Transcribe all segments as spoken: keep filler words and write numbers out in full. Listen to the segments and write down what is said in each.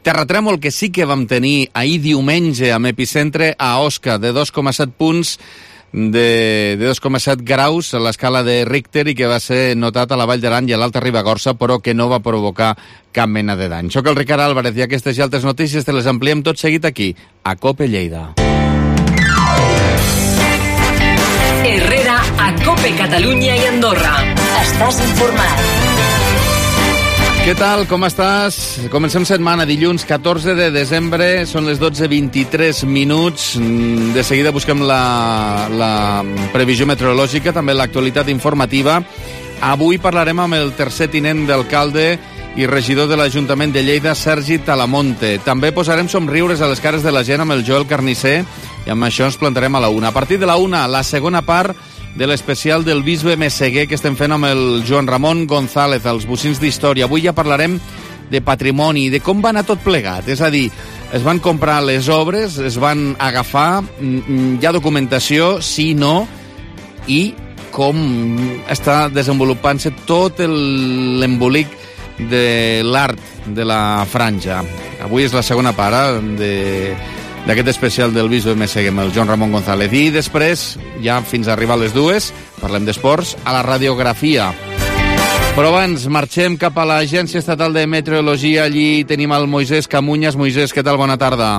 Terratrèmol que sí que vam tenir ahir diumenge amb epicentre a Osca, de dos coma set punts, de, de dos coma set graus a l'escala de Richter i que va ser notat a la Vall d'Aran i a l'Alta Ribagorça, però que no va provocar cap mena de dany. Soc el Ricard Álvarez i aquestes i altres notícies te les ampliem tot seguit aquí, a COPE Lleida. Herrera a COPE Catalunya i Andorra. Estàs informat. Què tal, com estàs? Comencem setmana, dilluns catorze de desembre, són les dotze vint-i-tres minuts. De seguida busquem la, la previsió meteorològica, també l'actualitat informativa. Avui parlarem amb el tercer tinent d'alcalde i regidor de l'Ajuntament de Lleida, Sergi Talamonte. També posarem somriures a les cares de la gent amb el Joel Carnisser i amb això ens plantarem a la una. A partir de la una, la segona part de l'especial del Bisbe Meseguer que estem fent amb el Joan Ramon González, els bocins d'història. Avui ja parlarem de patrimoni, de com va anar tot plegat. És a dir, es van comprar les obres, es van agafar, hi ha documentació, sí, no, i com està desenvolupant-se tot l'embolic de l'art de la franja. Avui és la segona part de... d'aquest especial del Bisbe Meseguer amb el Joan Ramon González. I després, ja fins a arribar a les dues, parlem d'esports, a la radiografia. Però abans marxem cap a l'Agència Estatal de Meteorologia. Allí tenim el Moisès Camunyas. Moisès, què tal? Bona tarda.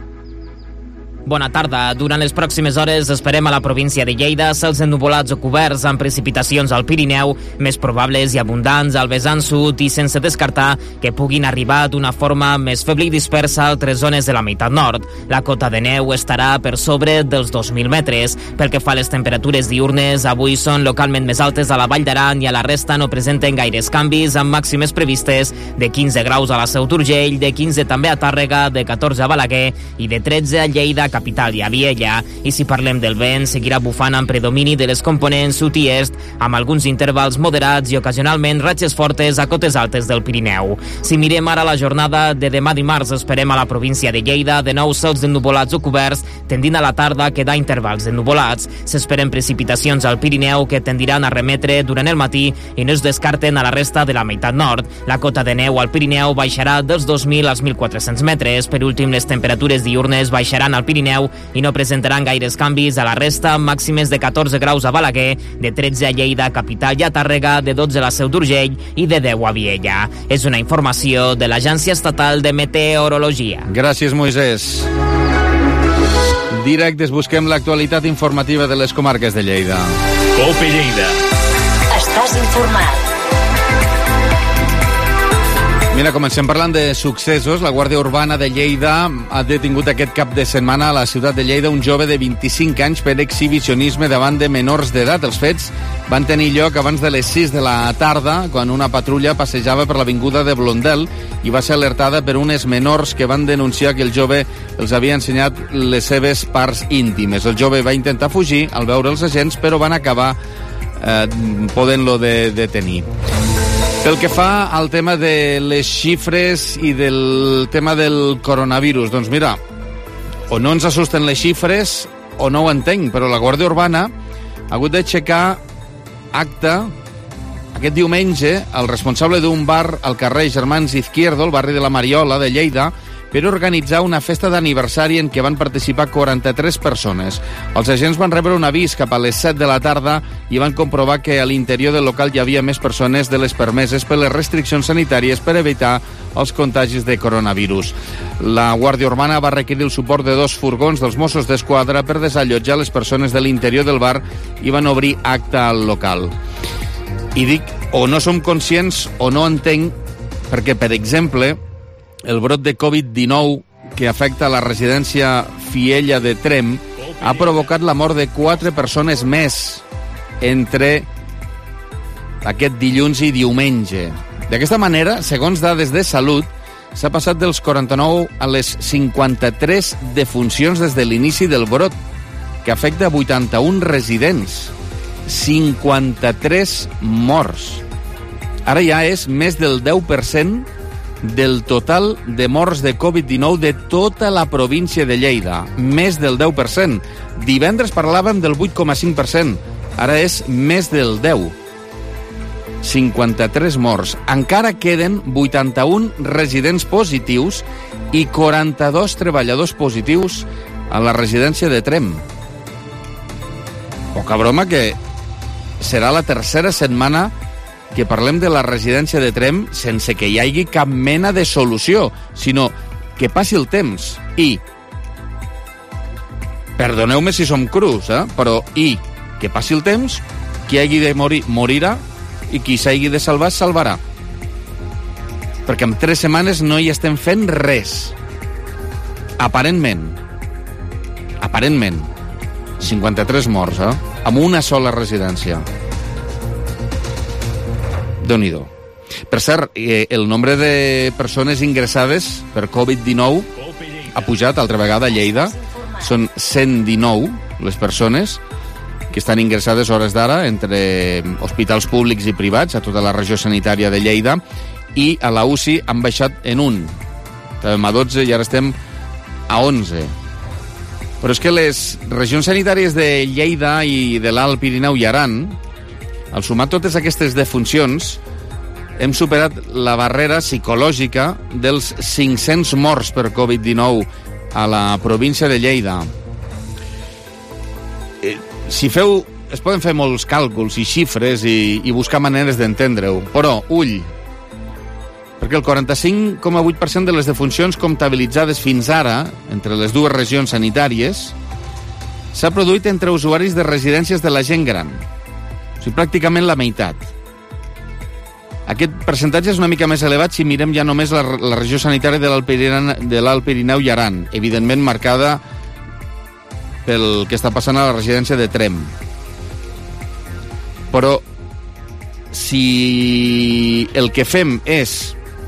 Bona tarda. Durant les pròximes hores esperem a la província de Lleida cels ennuvolats o coberts amb precipitacions al Pirineu, més probables i abundants al vessant sud i sense descartar que puguin arribar d'una forma més feble i dispersa a altres zones de la meitat nord. La cota de neu estarà per sobre dels dos mil metres. Pel que fa a les temperatures diurnes, avui són localment més altes a la Vall d'Aran i a la resta no presenten gaires canvis, amb màximes previstes de quinze graus a la Seu d'Urgell, de quinze també a Tàrrega, de catorze a Balaguer i de tretze a Lleida, capital i a Viella. I si parlem del vent, seguirà bufant amb predomini de les components sud i est, amb alguns intervals moderats i ocasionalment ratxes fortes a cotes altes del Pirineu. Si mirem ara la jornada de demà dimarts, esperem a la província de Lleida de nou cels ennuvolats o coberts, tendint a la tarda a quedar intervals ennuvolats. S'esperen precipitacions al Pirineu que tendiran a remetre durant el matí i no es descarten a la resta de la meitat nord. La cota de neu al Pirineu baixarà dels dos mil als mil quatre-cents metres. Per últim, les temperatures diurnes baixaran al Pirineu i no presentaran gaires canvis a la resta, màximes de catorze graus a Balaguer, de tretze a Lleida, capital i a Tàrrega, de dotze a la Seu d'Urgell i de deu a Viella. És una informació de l'Agència Estatal de Meteorologia. Gràcies, Moisès. Directes, busquem l'actualitat informativa de les comarques de Lleida. COPE Lleida. Estàs informat. Mira, comencem parlant de successos. La Guàrdia Urbana de Lleida ha detingut aquest cap de setmana a la ciutat de Lleida un jove de vint-i-cinc anys per exhibicionisme davant de menors d'edat. Els fets van tenir lloc abans de les sis de la tarda, quan una patrulla passejava per l'avinguda de Blondel i va ser alertada per unes menors que van denunciar que el jove els havia ensenyat les seves parts íntimes. El jove va intentar fugir al veure els agents, però van acabar eh, podent-lo de detenir. Pel que fa al tema de les xifres i del tema del coronavirus, doncs mira, o no ens assusten les xifres o no ho entenc, però la Guàrdia Urbana ha hagut d'aixecar acte aquest diumenge al responsable d'un bar al carrer Germans Izquierdo, al barri de la Mariola de Lleida, per organitzar una festa d'aniversari en què van participar quaranta-tres persones. Els agents van rebre un avís cap a les set de la tarda i van comprovar que a l'interior del local hi havia més persones de les permeses per les restriccions sanitàries per evitar els contagis de coronavirus. La Guàrdia Urbana va requerir el suport de dos furgons dels Mossos d'Esquadra per desallotjar les persones de l'interior del bar i van obrir acte al local. I dic, o no som conscients o no entenc, perquè, per exemple, el brot de covid dinou que afecta la residència Fiella de Trem ha provocat la mort de quatre persones més entre aquest dilluns i diumenge. D'aquesta manera, segons dades de salut, s'ha passat dels quaranta-nou a les cinquanta-tres defuncions des de l'inici del brot, que afecta vuitanta-un residents. cinquanta-tres morts. Ara ja és més del deu per cent del total de morts de covid dinou de tota la província de Lleida. Més del deu per cent. Divendres parlàvem del vuit coma cinc per cent. Ara és més del deu. cinquanta-tres morts. Encara queden vuitanta-un residents positius i quaranta-dos treballadors positius a la residència de Tremp. Poca broma que serà la tercera setmana que parlem de la residència de Tremp sense que hi hagi cap mena de solució, sinó que passi el temps. I, perdoneu-me si som crus, eh? però i que passi el temps, qui hagi de morir, morirà, i qui s'hagi de salvar, es salvarà. Perquè en tres setmanes no hi estem fent res. Aparentment. Aparentment. cinquanta-tres morts, eh? Amb una sola residència. Déu-n'hi-do. Per cert, eh, el nombre de persones ingressades per covid dinou ha pujat altra vegada a Lleida. Són cent dinou les persones que estan ingressades a hores d'ara entre hospitals públics i privats a tota la regió sanitària de Lleida, i a la U C I han baixat en un. Estàvem a dotze i ara estem a onze. Però és que les regions sanitàries de Lleida i de l'Alt Pirineu i Aran, al sumar totes aquestes defuncions, hem superat la barrera psicològica dels cinc-cents morts per covid dinou a la província de Lleida. Eh, si feu... Es poden fer molts càlculs i xifres i, i buscar maneres d'entendre-ho, però, ull, perquè el quaranta-cinc coma vuit per cent de les defuncions comptabilitzades fins ara, entre les dues regions sanitàries, s'ha produït entre usuaris de residències de la gent gran. O sigui, pràcticament la meitat. Aquest percentatge és una mica més elevat si mirem ja només la, la regió sanitària de l'Alt Pirineu, de l'Alt Pirineu i Aran, evidentment marcada pel que està passant a la residència de Tremp. Però si el que fem és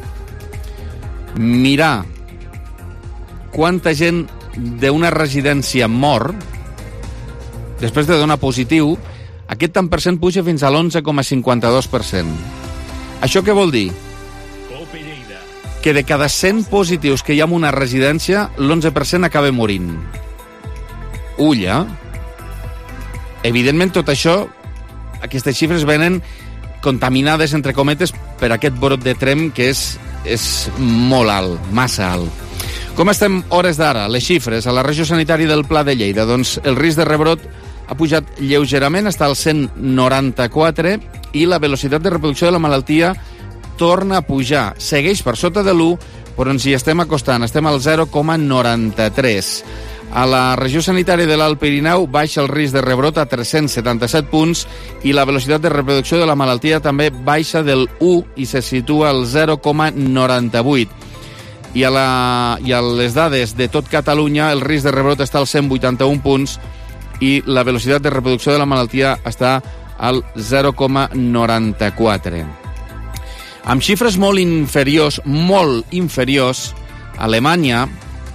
mirar quanta gent d'una residència mor després de donar positiu, aquest tant per cent puja fins a l'onze coma cinquanta-dos per cent. Això què vol dir? Que de cada cent positius que hi ha en una residència, l'onze per cent acaba morint. Ulla. Evidentment, tot això, aquestes xifres venen contaminades, entre cometes, per aquest brot de Tremp, que és, és molt alt, massa alt. Com estem hores d'ara? Les xifres a la regió sanitària del Pla de Lleida. Doncs el risc de rebrot ha pujat lleugerament, està al cent noranta-quatre, i la velocitat de reproducció de la malaltia torna a pujar. Segueix per sota de l'u, però ens hi estem acostant. Estem al zero coma noranta-tres. A la regió sanitària de l'Alt Pirineu baixa el risc de rebrot a tres-cents setanta-set punts i la velocitat de reproducció de la malaltia també baixa del u i se situa al zero coma noranta-vuit. I a, la, I a les dades de tot Catalunya el risc de rebrot està als cent vuitanta-un punts i la velocitat de reproducció de la malaltia està al zero coma noranta-quatre. Amb xifres molt inferiors, molt inferiors, Alemanya,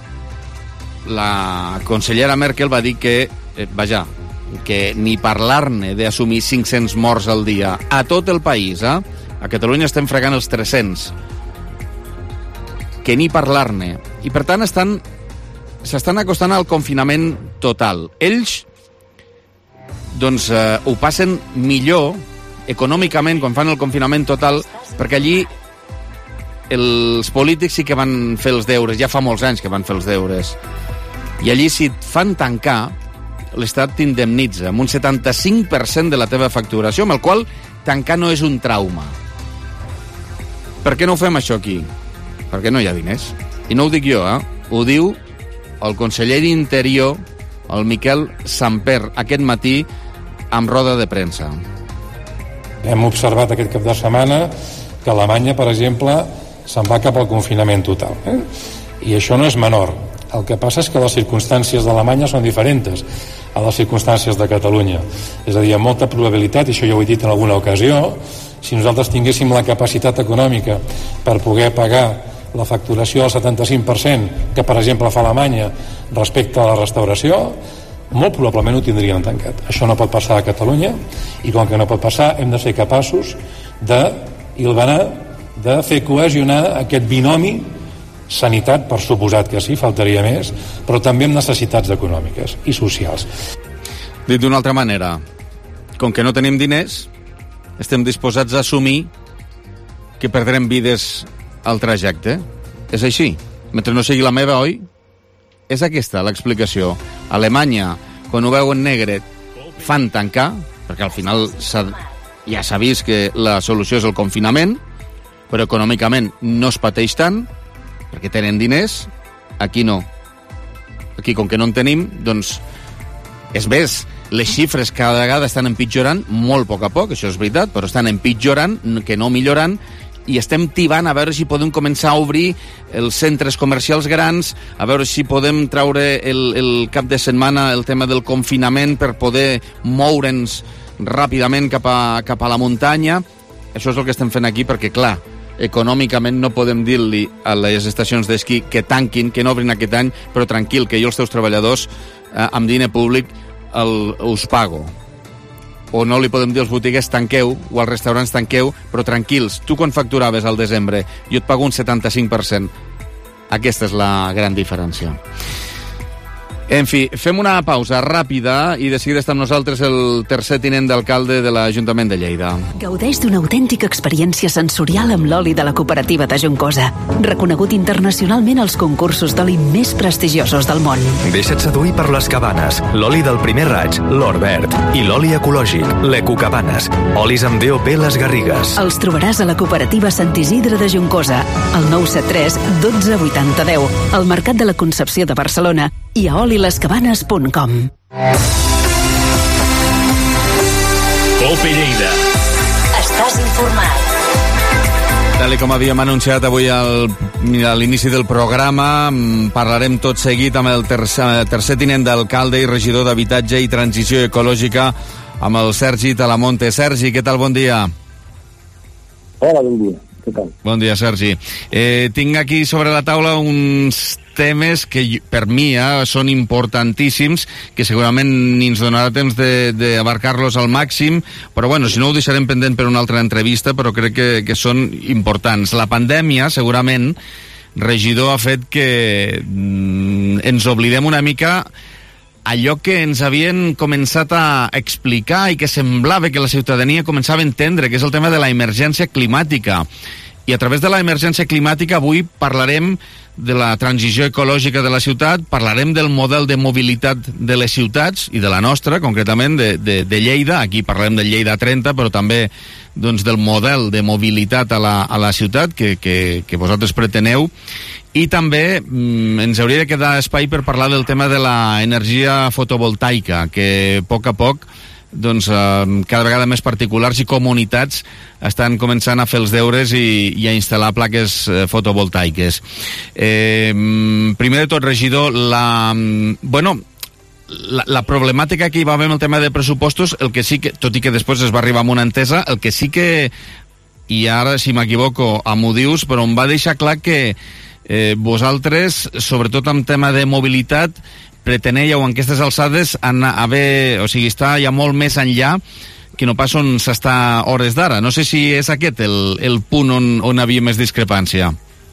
la consellera Merkel va dir que, eh, vaja, que ni parlar-ne d'assumir cinc-cents morts al dia a tot el país, eh? A Catalunya estem fregant els tres-cents. Que ni parlar-ne. I per tant estan s'estan acostant al confinament total. Ells doncs eh, ho passen millor econòmicament quan fan el confinament total, perquè allí els polítics sí que van fer els deures, ja fa molts anys que van fer els deures, i allí si et fan tancar l'Estat t'indemnitza amb un setanta-cinc per cent de la teva facturació, amb el qual tancar no és un trauma. Per què no ho fem això aquí? Perquè no hi ha diners. I no ho dic jo, eh? Ho diu el conseller d'Interior, el Miquel Samper, aquest matí amb roda de premsa. Hem observat aquest cap de setmana que Alemanya, per exemple, se'n va cap al confinament total. Eh? I això no és menor. El que passa és que les circumstàncies d'Alemanya són diferents a les circumstàncies de Catalunya. És a dir, amb molta probabilitat, i això ja ho he dit en alguna ocasió, si nosaltres tinguéssim la capacitat econòmica per poder pagar la facturació del setanta-cinc per cent que, per exemple, fa Alemanya respecte a la restauració, molt probablement ho tindrien tancat. Això no pot passar a Catalunya, i com que no pot passar, hem de ser capaços de hilvanar, de fer cohesionar aquest binomi sanitat, per suposat que sí, faltaria més, però també amb necessitats econòmiques i socials. Dit d'una altra manera, com que no tenim diners, estem disposats a assumir que perdrem vides al trajecte. És així. Mentre no sigui la meva, oi? És aquesta l'explicació. Alemanya, quan ho veuen negre, fan tancar, perquè al final s'ha, ja s'ha vist que la solució és el confinament, però econòmicament no es pateix tant, perquè tenen diners. Aquí no. Aquí, com que no en tenim, doncs, és més, les xifres cada vegada estan empitjorant, molt a poc a poc, això és veritat, però estan empitjorant, que no millorant, i estem tibant a veure si podem començar a obrir els centres comercials grans, a veure si podem treure el, el cap de setmana el tema del confinament per poder moure'ns ràpidament cap a, cap a la muntanya. Això és el que estem fent aquí perquè, clar, econòmicament no podem dir-li a les estacions d'esquí que tanquin, que no obrin aquest any, però tranquil, que jo els teus treballadors eh, amb diner públic el, us pago. O no li podem dir als botiguers tanqueu, o als restaurants tanqueu, però tranquils, tu quan facturaves al desembre, jo et pago un setanta-cinc per cent. Aquesta és la gran diferència. En fi, fem una pausa ràpida i de seguida està amb nosaltres el tercer tinent d'alcalde de l'Ajuntament de Lleida. Gaudeix d'una autèntica experiència sensorial amb l'oli de la cooperativa de Juncosa, reconegut internacionalment als concursos d'oli més prestigiosos del món. Deixa't seduir per les Cabanes, l'oli del primer raig, l'or verd, i l'oli ecològic, l'Ecocabanes, olis amb D O P Les Garrigues. Els trobaràs a la cooperativa Sant Isidre de Juncosa, al nou set tres dotze vuitanta deu, al Mercat de la Concepció de Barcelona i a oli les cabanes punt com. Cope Lleida. Estàs informat. Tal com havíem anunciat avui al, a l'inici del programa, parlarem tot seguit amb el tercer, tercer tinent d'alcalde i regidor d'Habitatge i Transició Ecològica, amb el Sergi Talamonte. Sergi, què tal? Bon dia. Hola, bon dia. Què tal? Bon dia, Sergi. Eh, tinc aquí sobre la taula uns temes que per mi eh, són importantíssims, que segurament ni ens donarà temps d'abarcar-los al màxim, però bueno, si no ho deixarem pendent per una altra entrevista, però crec que, que són importants. La pandèmia, segurament, regidor, ha fet que mm, ens oblidem una mica allò que ens havien començat a explicar i que semblava que la ciutadania començava a entendre, que és el tema de la emergència climàtica. I a través de la emergència climàtica avui parlarem de la transició ecològica de la ciutat, parlarem del model de mobilitat de les ciutats i de la nostra, concretament de, de, de Lleida. Aquí parlarem de Lleida trenta, però també doncs, del model de mobilitat a la, a la ciutat que, que, que vosaltres preteneu. I també mm, ens hauria de quedar espai per parlar del tema de l'energia fotovoltaica, que a poc a poc doncs, eh, cada vegada més particulars i comunitats estan començant a fer els deures i, i a instal·lar plaques eh, fotovoltaiques. Eh, primer de tot, regidor, la, bueno, la, la problemàtica que hi va haver amb el tema de pressupostos, el que sí que, tot i que després es va arribar a una entesa, el que sí que, i ara si m'equivoco m'ho dius, però em va deixar clar que eh, vosaltres, sobretot en tema de mobilitat, pretenèieu en aquestes alçades anar a haver, o sigui, està ja molt més enllà que no pas on s'està hores d'ara. No sé si és aquest el, el punt on, on havia més discrepància.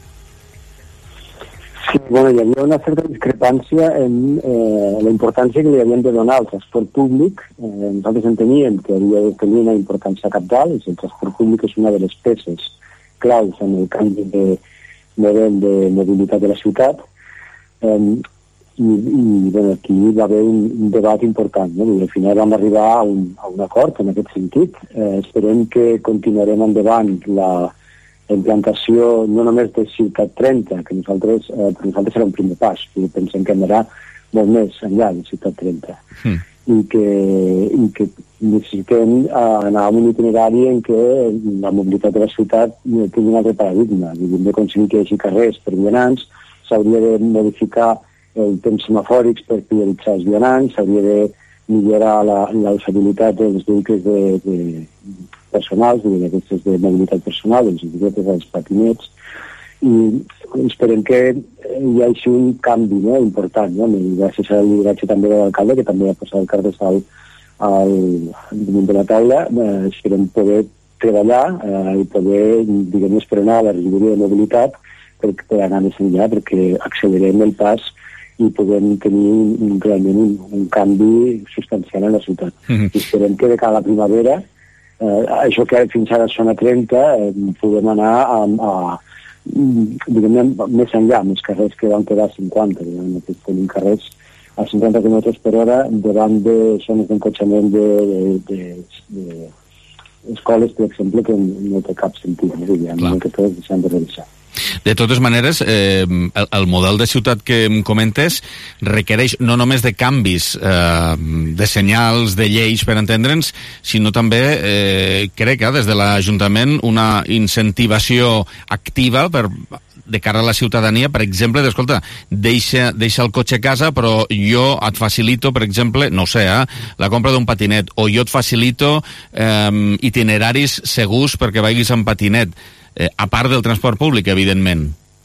Sí, bueno, hi havia una certa discrepància en eh, la importància que li havien de donar al transport públic. Eh, nosaltres enteníem que havia de tenir una importància cabdal, i el transport públic és una de les peces claus en el canvi de model de mobilitat de la ciutat. Eh, i, i bueno, aquí va haver un, un debat important, no? I al final vam arribar a un, a un acord en aquest sentit. Eh, esperem que continuarem endavant la implantació no només de Ciutat trenta, que nosaltres, eh, per nosaltres serà un primer pas, i pensem que anarà molt més enllà de Ciutat trenta, mm. i, que, i que necessitem eh, anar a un itinerari en què la mobilitat de la ciutat tingui un altre paradigma. Hem d'aconseguir que hi hagi carrers per vianants, s'hauria de modificar el temps semafòrics per prioritzar els vianants, s'hauria de millorar la, la usabilitat dels vehicles de, de personals, d'aquestes de mobilitat personal, dels bicicletes, dels patinets, i esperem que hi hagi un canvi, no?, important, no? I gràcies al lideratge també de l'alcalde, que també ha posat el cartes al, al damunt de la taula, eh, esperem poder treballar eh, i poder, diguem, esperonar la regidoria de mobilitat per, per anar més enllà, perquè accelerem el pas i podem tenir un, realment un, un canvi substancial en la ciutat. Mm-hmm. I esperem que de cada primavera eh, això que fins ara són a trenta, eh, podem anar a, a diguem, més enllà, més carrers que van quedar a cinquanta, diguem, que tenim carrers a cinquanta quilòmetres per hora davant de zones d'encotxament de, de, de, de escoles, per exemple, que no té cap sentit, no? Diguem, que tots s'han de revisar. De totes maneres, eh, el, el model de ciutat que em comentes requereix no només de canvis eh, de senyals, de lleis, per entendre'ns, sinó també, eh, crec que des de l'Ajuntament, una incentivació activa per de cara a la ciutadania, per exemple, d'escolta, deixa, deixa el cotxe a casa, però jo et facilito, per exemple, no ho sé, eh, la compra d'un patinet, o jo et facilito eh, itineraris segurs perquè vagis amb patinet. Eh, a part del transport públic, evidentment.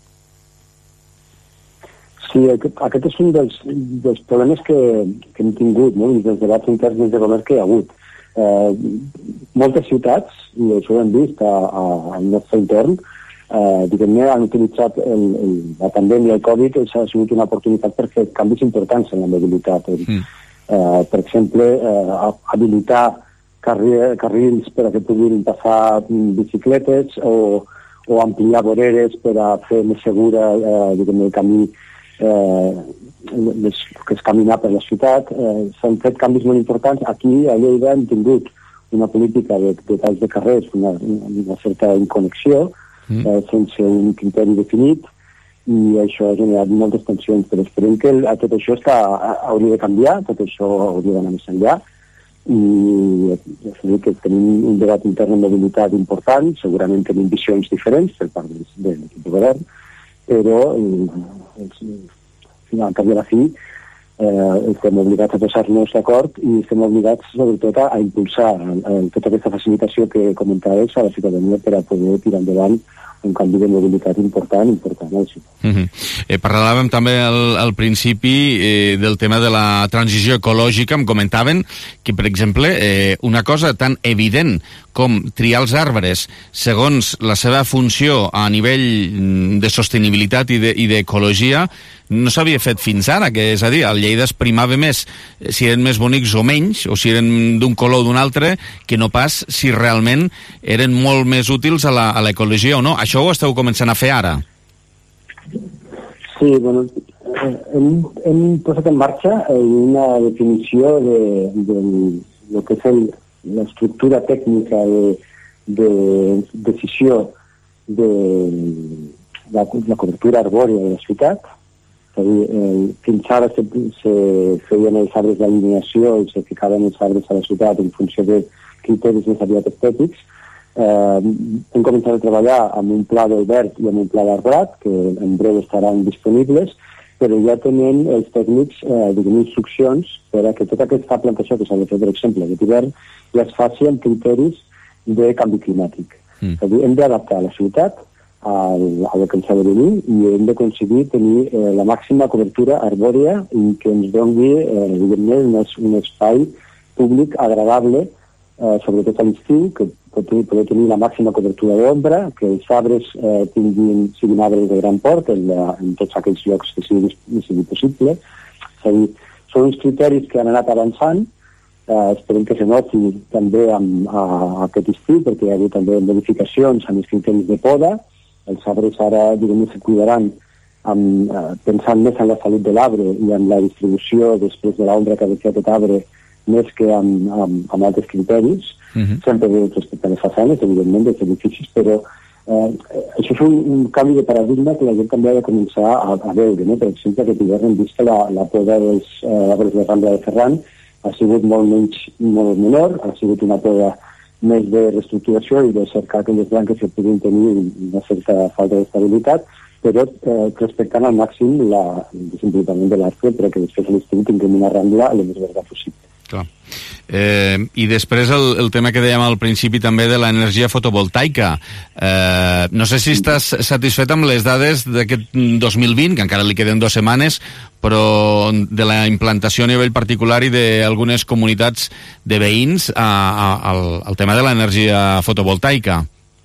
Sí, aquest, aquest és un dels, dels problemes que, que hem tingut, no? I dels debats interns de govern que hi ha hagut. Eh, moltes ciutats, i això ho hem vist a, a, al nostre entorn, eh, diguem-ne, han utilitzat el, el, la pandèmia, el Covid, ha sigut una oportunitat per fer canvis importants en la mobilitat. Mm. Eh, per exemple, eh, habilitar carrils per a que puguin passar bicicletes o, o ampliar voreres per a fer més segura eh, diguem, el camí eh, les, que és caminar per la ciutat. Eh, s'han fet canvis molt importants. Aquí a Lleida hem tingut una política de, de talls de carrers, una, una certa inconnexió, mm. eh, sense un criteri definit, i això ha generat moltes tensions, però esperem que el, tot això està, hauria de canviar, tot això hauria d'anar més enllà, i ja que tenim un debat intern de mobilitat important, segurament tenim visions diferents per part de, de l'equip de govern, però eh, al cap de la fi eh, estem obligats a posar-nos d'acord i estem obligats sobretot a, a impulsar a, a, tota aquesta facilitació que comentaves a la ciutadania per a poder tirar endavant un canvi de mobilitat important, important a la ciutat. Uh -huh. eh, parlàvem també al, al principi eh, del tema de la transició ecològica. Em comentaven que, per exemple, eh, una cosa tan evident com triar els arbres segons la seva funció a nivell de sostenibilitat i d'ecologia no s'havia fet fins ara, que és a dir, al Lleida es primava més si eren més bonics o menys, o si eren d'un color o d'un altre, que no pas si realment eren molt més útils a l'ecologia o no. Això ho esteu començant a fer ara? Sí, bueno, hem, hem posat en marxa una definició de, de, de que és el, l'estructura tècnica de, de decisió de la, la cobertura arbòria de la ciutat. És a dir, eh, fins ara se, se feien els arbres d'alineació i se ficaven els arbres a la ciutat en funció de criteris més aviat estètics. Eh, hem començat a treballar amb un pla del verd i amb un pla d'arbrat, que en breu estaran disponibles, però ja tenen els tècnics eh, diguem, instruccions per a que tota aquesta plantació que s'ha de fer, per exemple, aquest hivern, ja es faci amb criteris de canvi climàtic. Mm. És a dir, hem d'adaptar la ciutat a el que ens ha de venir i hem d'aconseguir tenir eh, la màxima cobertura arbòria i que ens doni, eh, evidentment, un, un espai públic agradable, eh, sobretot a l'estiu, que pot poder tenir la màxima cobertura d'ombra, que els arbres eh, tinguin, siguin arbres de gran port en, la, en tots aquells llocs que sigui, sigui possible. És a dir, són uns criteris que han anat avançant. Eh, esperem que se noti també amb, a, a aquest estiu, perquè hi ha hagut també modificacions amb els criteris de poda. Els arbres ara, diguem, se cuidaran amb, eh, pensant més en la salut de l'arbre i en la distribució després de l'ombra que ha de fer aquest arbre, més que amb, amb, amb altres criteris. Uh-huh. Sempre respecte a les façanes, evidentment, dels edificis, però eh, això és un, un canvi de paradigma que la gent també ha de començar a, a veure. No? Per exemple, que hivern hem vist que la, la poda dels eh, arbres de Rambla de Ferran ha sigut molt menys, molt menor, ha sigut una poda més de reestructuració i de cercar aquelles branques que puguin tenir una certa falta d'estabilitat, però eh, respectant al màxim el desenvolupament de l'arbre perquè després a l'estiu tinguem una rambla el més verda possible. Clar. Eh, I després el, el tema que dèiem al principi també de l'energia fotovoltaica. Eh, no sé si estàs satisfet amb les dades d'aquest dos mil vint, que encara li queden dues setmanes, però de la implantació a nivell particular i d'algunes comunitats de veïns a, a, al, al tema de l'energia fotovoltaica.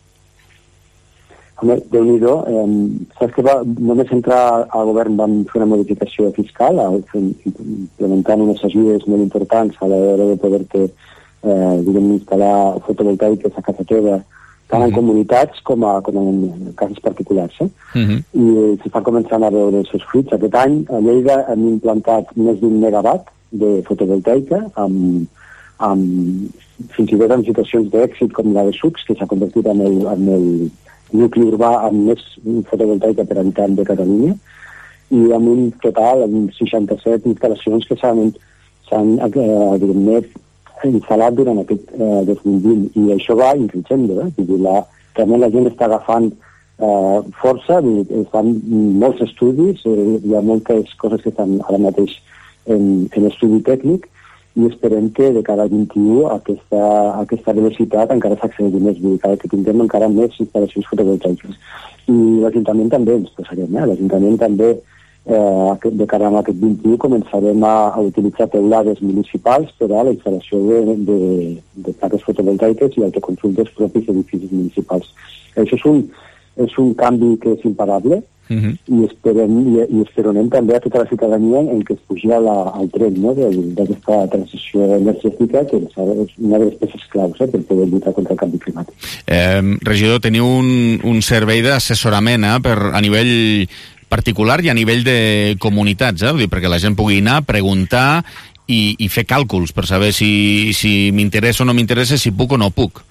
Home, Déu-n'hi-do. Eh, saps que va, només entrar al govern vam fer una modificació fiscal, implementant unes ajudes molt importants a l'hora de poder-te eh, diguem, instal·lar fotovoltaiques a casa teva, tant en comunitats com, a, com en cases particulars. Eh? Uh-huh. I s'està començant a veure els seus fruits. Aquest any a Lleida hem implantat més d'un megawatt de fotovoltaica, amb, amb, fins i tot en situacions d'èxit com la de Sucs, que s'ha convertit en el, en el nucli urbà amb més fotovoltaica per habitant de Catalunya, i amb un total, amb seixanta-set instal·lacions que s'han, s'han eh, instal·lat durant aquest eh, dos mil vint, i això va increixendo, eh? Vull dir, la, realment la gent està agafant eh, força, es fan molts estudis, eh, hi ha moltes coses que estan ara mateix en, en estudi tècnic, i esperem que de cada vint-i-u aquesta, aquesta velocitat encara s'accedi més, vull dir, que tinguem encara més instal·lacions fotovoltaiques. I l'Ajuntament també ens posarem, eh? L'Ajuntament també Eh, de cara a aquest vint-i-u començarem a, a utilitzar teulades municipals per a la instal·lació de, de, de plaques fotovoltaiques i autoconsum dels propis edificis municipals. Això és un, és un canvi que és imparable, uh-huh. i, esperem, i, i esperonem també a tota la ciutadania en què es pugi la, al tren, no?, d'aquesta transició energètica, que és una de les peces claus eh, per poder lluitar contra el canvi climàtic. Eh, regidor, teniu un, un servei d'assessorament eh, per, a nivell particular i a nivell de comunitats, eh? Vull dir, perquè la gent pugui anar, preguntar i, i fer càlculs per saber si, si m'interessa o no m'interessa, si puc o no puc.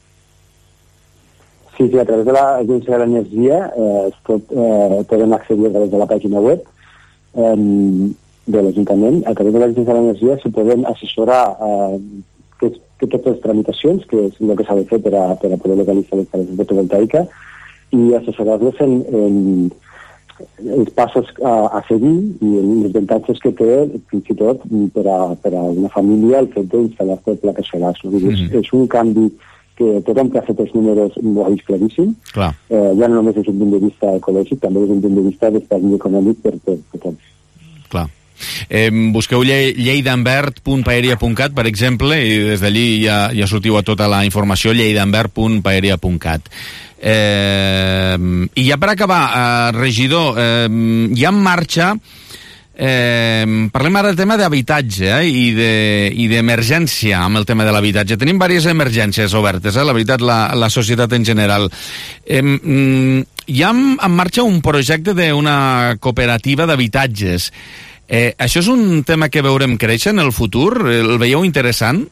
Sí, sí, a través de l'Agència de l'Energia eh, es pot, eh, poden accedir a través de la pàgina web eh, de l'Ajuntament. A través de l'Agència de l'Energia s'hi poden assessorar eh, que, que totes les tramitacions, que és el que s'ha de fer per a, per a poder legalitzar l'instal·lació fotovoltaica, i assessorar-los en, en els passos a, a seguir i els avantatges que té fins i tot per a, per a una família el fet d'instal·lar-se plaques solars. No? Mm-hmm. és, és un canvi que tothom que ha fet els números ho ha vist claríssim. Clar. Eh, ja no només des d'un punt de vista ecològic, també des d'un punt de vista d'estalvi econòmic per tothom. Clar. Eh, busqueu lleidanvert punt paeria punt cat, per exemple, i des d'allí ja, ja sortiu a tota la informació, lleidanvert punt paeria punt cat. Eh, I ja per acabar, eh, regidor, eh, ja en marxa, eh, parlem ara del tema d'habitatge eh, i, de, i d'emergència amb el tema de l'habitatge. Tenim diverses emergències obertes, eh, la veritat, la, la societat en general. Eh, hi ha en marxa un projecte d'una cooperativa d'habitatges. Eh, això és un tema que veurem créixer en el futur? El veieu interessant?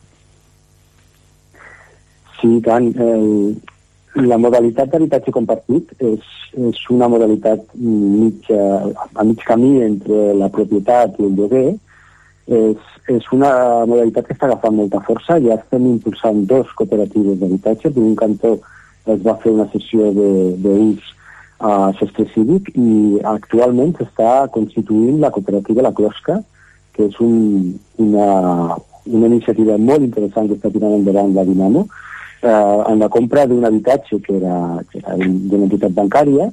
Sí, tant. Eh, la modalitat d'habitatge compartit és, és una modalitat mig, a mig camí entre la propietat i el lloguer. És, és una modalitat que està agafant molta força. Ja estem impulsant dos cooperatives d'habitatge. Per un cantó es va fer una sessió d'ús a Sostre Cívic i actualment s'està constituint la cooperativa La Closca, que és un, una, una iniciativa molt interessant que està tirant endavant la Dinamo, eh, en la compra d'un habitatge que era, que era d'una entitat bancària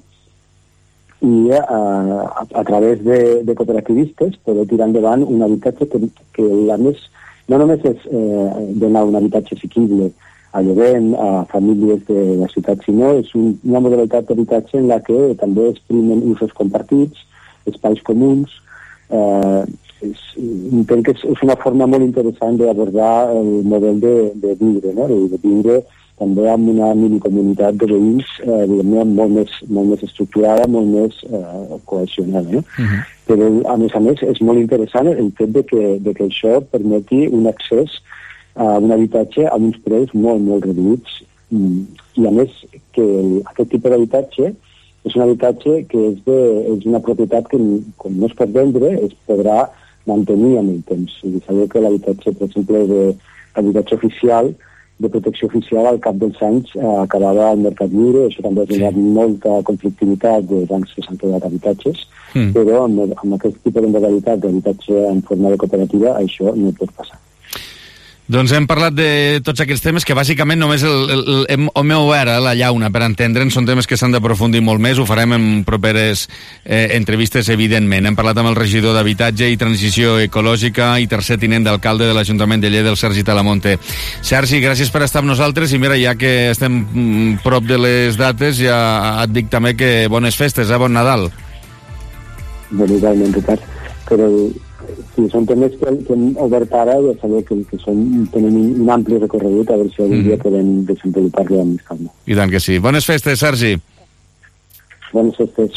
i eh, a, a través de, de cooperativistes poder tirar endavant un habitatge que, que a més no només és eh, donar un habitatge assequible a lloguer a famílies de la ciutat, sinó és un, una modalitat d'habitatge en la que també es primen usos compartits, espais comuns. Eh, és, entenc que és, és una forma molt interessant d'abordar el model de, de viure, no? de, de viure també amb una minicomunitat de veïns eh, molt, més, molt més estructurada, molt més eh, cohesionada. No? Uh-huh. Però, a més a més, és molt interessant el fet de que, de que això permeti un accés a un habitatge amb uns preus molt, molt reduïts i a més que el, aquest tipus d'habitatge és un habitatge que és, de, és una propietat que com no es pot vendre es podrà mantenir amb el temps. I sabeu que l'habitatge, per exemple, d'habitatge oficial, de protecció oficial, al cap dels anys eh, acabava al mercat lliure. Això també ha generat molta conflictivitat de bancs que s'han quedat habitatges, mm. però amb, amb aquest tipus de modalitat d'habitatge en forma de cooperativa això no pot passar. Doncs hem parlat de tots aquests temes que bàsicament només el, el, el, hem, hem obert la llauna per entendre'n, són temes que s'han d'aprofundir molt més, ho farem en properes eh, entrevistes, evidentment. Hem parlat amb el regidor d'Habitatge i Transició Ecològica i tercer tinent d'alcalde de l'Ajuntament de Lleida, el Sergi Talamonte. Sergi, gràcies per estar amb nosaltres i mira, ja que estem prop de les dates, ja et dic també que bones festes, eh? Bon Nadal. Bon, igualment, Ricard. Però sí, són temes que, que hem obert ara, ja sabeu que, que són, tenen un, un ampli recorregut, a veure si algun mm. dia podem desenvolupar-lo amb més calma. I tant que sí. Bones festes, Sergi. Bones festes.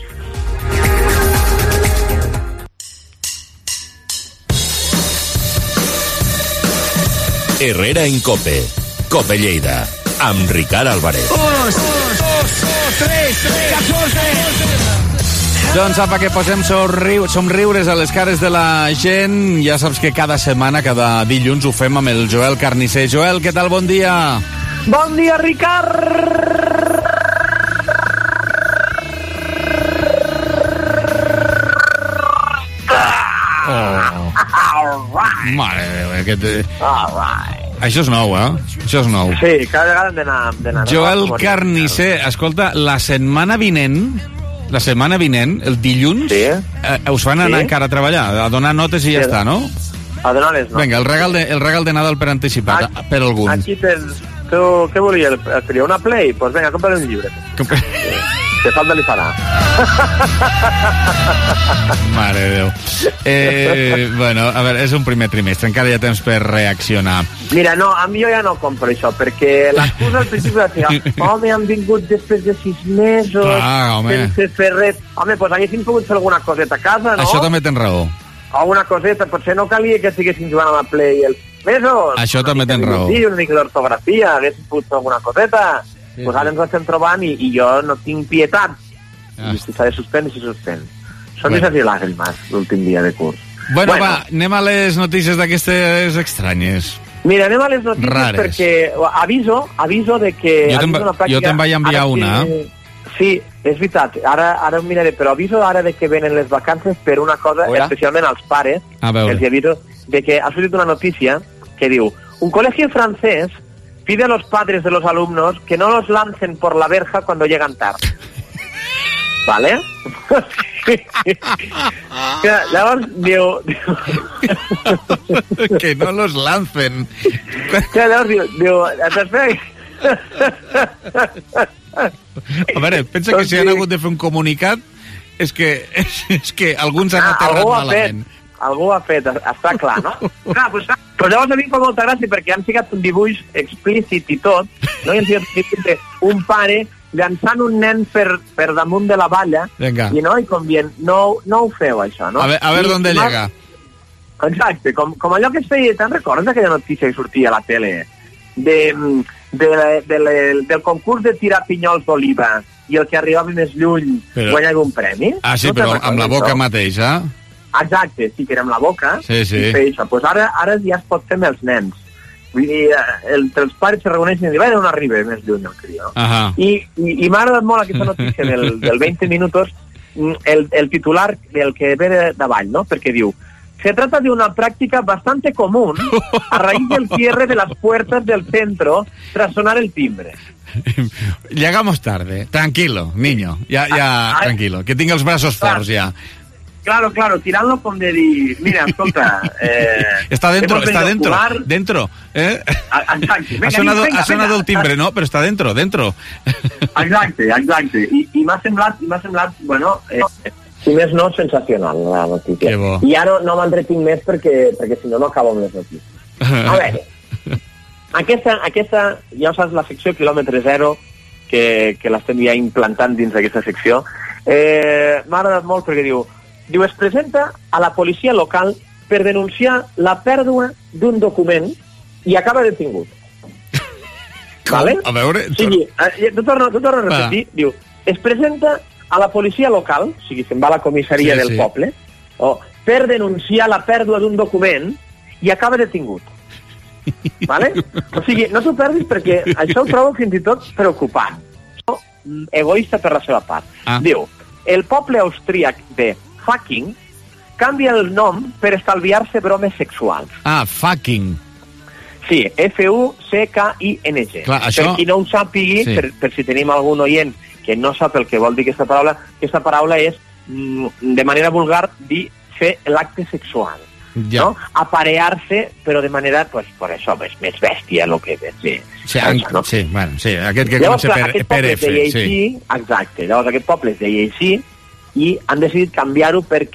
Herrera en Cope. Cope Lleida. Amb Ricard Álvarez. Dos, dos, dos, tres, catorze. Doncs apa, que posem somriu, somriures a les cares de la gent. Ja saps que cada setmana, cada dilluns, ho fem amb el Joel Carnicer. Joel, què tal? Bon dia. Bon dia, Ricard. Oh. Mare de Déu, aquest... Això és nou, eh? Això és nou. Sí, cada vegada hem d'anar... Joel Carnicer, escolta, la setmana vinent... La setmana vinent, el dilluns, sí. eh, us fan anar sí. encara a treballar, a donar notes i ja sí. està, no? A donar les notes. Vinga, el regal de, el regal de Nadal per anticipat, aquí, per algun. Aquí tens... Tu, què volia? Queria una Play? Doncs pues vinga, compra un llibre. Compre... Que falta li farà. Mare de Déu. Eh, bueno, a veure, és un primer trimestre, encara hi ha temps per reaccionar. Mira, no, a mi jo ja no compro això, perquè l'excusa al principi va ser home, han vingut després de sis mesos, ah, sense fer res. Home, doncs haguéssim pogut fer alguna coseta a casa, no? Això també tens raó. Alguna coseta, potser no calia que estiguessin jugant a la Play els mesos. Això també tens raó. Sí, una mica d'ortografia, haguéssim pogut fer alguna coseta. Sí, pues ara ens ho estem trobant i, i jo no tinc pietat. Ah. I si s'ha de suspendre, si suspèn. Són bueno. Risas i làgrimes l'últim dia de curs. Bueno, bueno, va, anem a les notícies d'aquestes estranyes. Mira, anem a les notícies rares. Perquè aviso, aviso de que... Jo te'n va, te vaig enviar una. Que, sí, és veritat, ara, ara ho miraré, però aviso ara de que venen les vacances per una cosa, Hola. especialment als pares, els aviso de que ha sortit una notícia que diu un col·legi francès pide a los padres de los alumnos que no los lancen por la verja cuando llegan tarde. ¿Vale? Llavors, diu... que no los lancen. Llavors, diu... diu a veure, pensa que si han hagut de fer un comunicat és que, és, és que alguns han aterrat ah, malament. Fet. Algú ho ha fet, està clar, no? Clar, pues, però llavors a mi em fa molta gràcia perquè han ficat un dibuix explícit i tot, no? I han ficat un pare llançant un nen per, per damunt de la valla. Venga. I no, i com dient, no, no ho feu, això, no? A ver, a ver I, dónde llega. Exacte, com, com allò que es feia, te'n recordes aquella notícia que sortia a la tele de, de, de, de, de, del concurs de tirar pinyols d'oliva i el que arribava més lluny però... guanyava un premi? Ah, sí, no però amb la boca això? Mateixa. Exacte, sí que era amb la boca. Sí, sí. I feia això. Pues ara, ara ja es pot fer amb els nens. Vull dir, entre els pares se reconeixen i diuen, no arriba més lluny el crió. Uh -huh. I, i, i m'ha agradat molt aquesta notícia del, del veinte minutos, el, el titular del que ve de davall, ¿no? Perquè diu, se trata de una práctica bastante común a raíz del cierre de las puertas del centro tras sonar el timbre. Llegamos tarde. Tranquilo, niño. Ya, ya, ah, tranquilo. Que tinga els braços forts, ja. Claro, claro, tirando con de dir, mira, escolta... Eh, está dentro, está dentro, jugar. dentro. ¿eh? Exacte. Venga, ha sonado, venga, ha sonado venga. el timbre, no? Però està dentro, dentro. Exacte, exacte. I, i m'ha semblat, i m'ha semblat, bueno, eh, si més no, sensacional, la notícia. I ja no, no m'entretinc més perquè, perquè si no, no acabo amb les notícies. A veure, aquesta, aquesta, ja saps, la secció quilòmetre zero, que, que l'estem ja implantant dins d'aquesta secció, eh, m'ha agradat molt perquè diu Diu, es presenta a la policia local per denunciar la pèrdua d'un document i acaba detingut. Vale? A veure... O sigui, t'ho torno, torno a repetir. Va. Diu, es presenta a la policia local, o sigui, se'n va a la comissaria sí, del sí. poble, o, per denunciar la pèrdua d'un document i acaba detingut. Vale? O sigui, no t'ho perdis perquè això ho trobo fins i tot preocupant. Egoista per la seva part. Ah. Diu, el poble austríac de Fucking canvia el nom per estalviar-se bromes sexuals. Ah, fucking. Sí, F U C K I N G. Clar, això... Per qui no ho sàpigui, sí. per, per si tenim algun oient que no sap el que vol dir aquesta paraula, aquesta paraula és, de manera vulgar, dir fer l'acte sexual. Ja. No? Aparear-se, però de manera, pues, per això, més, més bèstia, el que és. Sí, sí, en, no? sí, bueno, sí, aquest que llavors, comença clar, per, per F. Sí. Sí. Exacte, llavors aquest poble es deia així, i han decidit canviar-ho perquè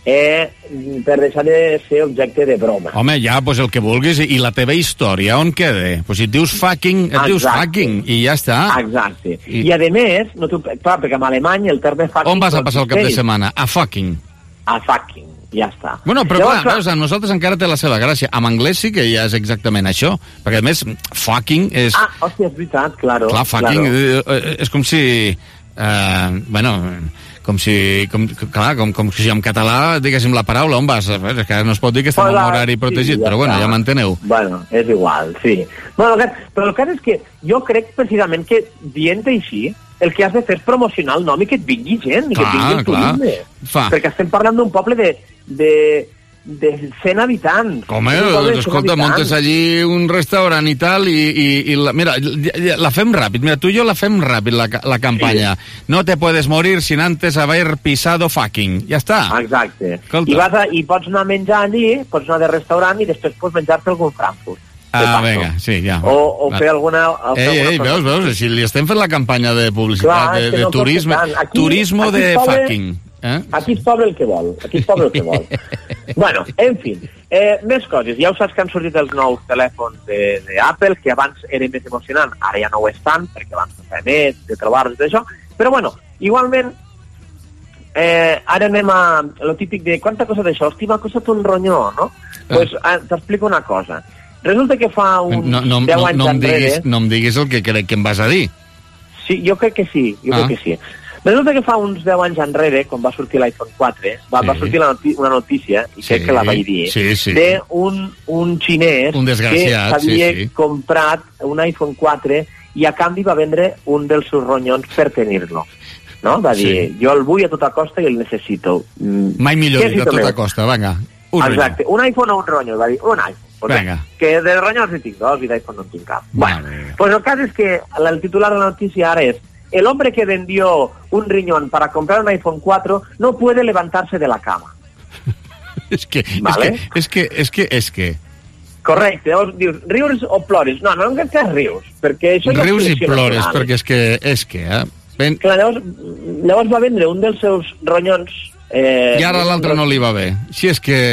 eh, per deixar de ser objecte de broma. Home, ja, doncs el que vulguis, i la teva història, on queda? Pues si et dius fucking, et Exacte. dius fucking, i ja està. Exacte. I, I a més, no clar, perquè en alemany el terme fucking... On vas a passar el cap de setmana? A fucking. A fucking, ja està. Bueno, però Llavors, clar, veus, a nosaltres encara té la seva gràcia. En anglès sí que ja és exactament això, perquè a més, fucking és... Ah, hòstia, és veritat, claro. Clar, fucking claro. Eh, és com si... Eh, bueno... com si, com, clar, com, com si en català diguéssim la paraula, on vas? És que no es pot dir que estem en un horari protegit, sí, ja però bueno, està. Ja m'enteneu. Bueno, és igual, sí. Bueno, el cas, però el cas és que jo crec precisament que dient així, el que has de fer és promocionar el nom i que et vingui gent, i que et vingui el turisme. Fa. Perquè estem parlant d'un poble de, de, de cent habitants. Com és? Escolta, montes allí un restaurant i tal, i, i, i la, mira, la fem ràpid, mira, tu i jo la fem ràpid, la, la campanya. Sí. No te puedes morir sin antes haber pisado fucking. Ja està. Exacte. I, vas a, I pots anar a menjar allí, pots anar de restaurant i després pots menjar-te algun Frankfurt. Ah, vinga, sí, ja. O, o fer alguna... O fer ei, alguna ei, veus, veus, si li estem fent la campanya de publicitat, Clar, de, de no turisme, aquí, turismo aquí de pobre, fucking. Eh? Aquí es pobre el que vol, aquí es pobre el que vol. Bueno, en fi, eh, més coses. Ja ho saps que han sortit els nous telèfons d'Apple, que abans eren més emocionant, ara ja no ho estan, perquè abans no feia més de trobar-los i això, però bueno, igualment, eh, ara anem a lo típic de quanta cosa d'això, hosti, m'ha costat un ronyó, no? Doncs ah. pues, eh, t'explico una cosa. Resulta que fa uns no, no, deu anys no, no enrere... Diguis, no em diguis el que crec que em vas a dir. Sí, jo crec que sí, jo ah. crec que sí. Resulta que fa uns deu anys enrere, quan va sortir l'iPhone quatre, va, sí. va sortir la noti una notícia, i sí. crec que la vaig dir, sí, sí. d'un un xinès un que s'havia sí, sí. comprat un iPhone quatre i a canvi va vendre un dels seus ronyons per tenir-lo. No? Va dir, sí. jo el vull a tota costa i el necessito. Mai millor dit, a tota costa, vinga. Un Exacte, ronyó. Un iPhone o un ronyo, va dir, un iPhone. Venga. Que de ronyons en tinc dos i d'iPhone no en tinc cap. Vale. Bueno, pues el cas és que el titular de la notícia ara és: el hombre que vendió un riñón para comprar un iPhone cuatro no puede levantarse de la cama. és que, ¿Vale? és que, és que, és que... Correcte, llavors dius, rius o plores? No, no em que rius, perquè això... Rius i plores, nacional. Perquè és que, és que, eh? Ben... Clar, llavors, llavors va vendre un dels seus ronyons... Eh, I ara l'altre no li va bé. Si és que...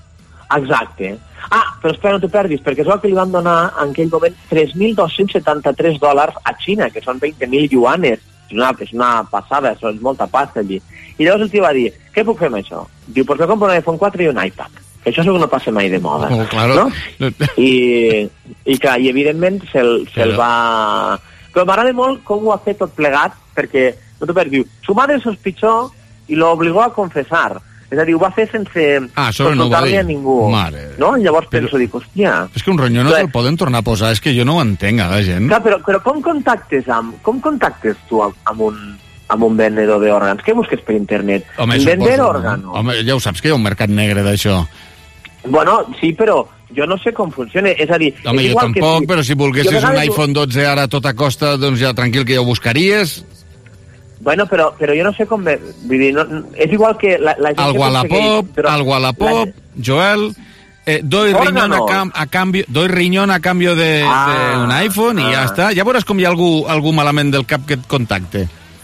Exacte. Ah, però espera, no t'ho perdis, perquè és el que li van donar en aquell moment tres mil dos-cents setanta-tres dòlars a Xina, que són vint mil yuanes. És una, és una passada, és molta pasta allí. I llavors el tio va dir, què puc fer amb això? Diu, pues me compro un iPhone quatre i un iPad. Que això segur no passa mai de moda. Oh, claro. No? I, i, clar, i evidentment se'l se però... va... Però m'agrada molt com ho ha fet tot plegat, perquè, no t'ho perdis, diu, su madre sospechó i lo obligó a confesar. És a dir, ho va fer sense ah, consultar-li no a ningú. Mare. No? I llavors penso, però... dic, hòstia... És que un ronyó no se'l poden tornar a posar, és que jo no ho entenc, la gent. Clar, però, però com contactes amb... Com contactes tu amb un, amb un venedor d'òrgans? Què busques per internet? Home, vender òrganos? Home, ja ho saps que hi ha un mercat negre d'això. Bueno, sí, però jo no sé com funciona. És a dir... Home, és jo igual tampoc, que... però si volguessis un iPhone dotze ara a tota costa, doncs ja tranquil que ja ho buscaries... Bueno, però, però jo no sé com... Vull dir, no, és igual que la, la gent... Al Wallapop, però... al Wallapop, la... Joel, eh, doy, riñón a, cam, a cambio, doy riñón a cambio de, ah, de un iPhone ah. i ja està. Ja veuràs com hi ha algú, algú malament del cap que et contacte.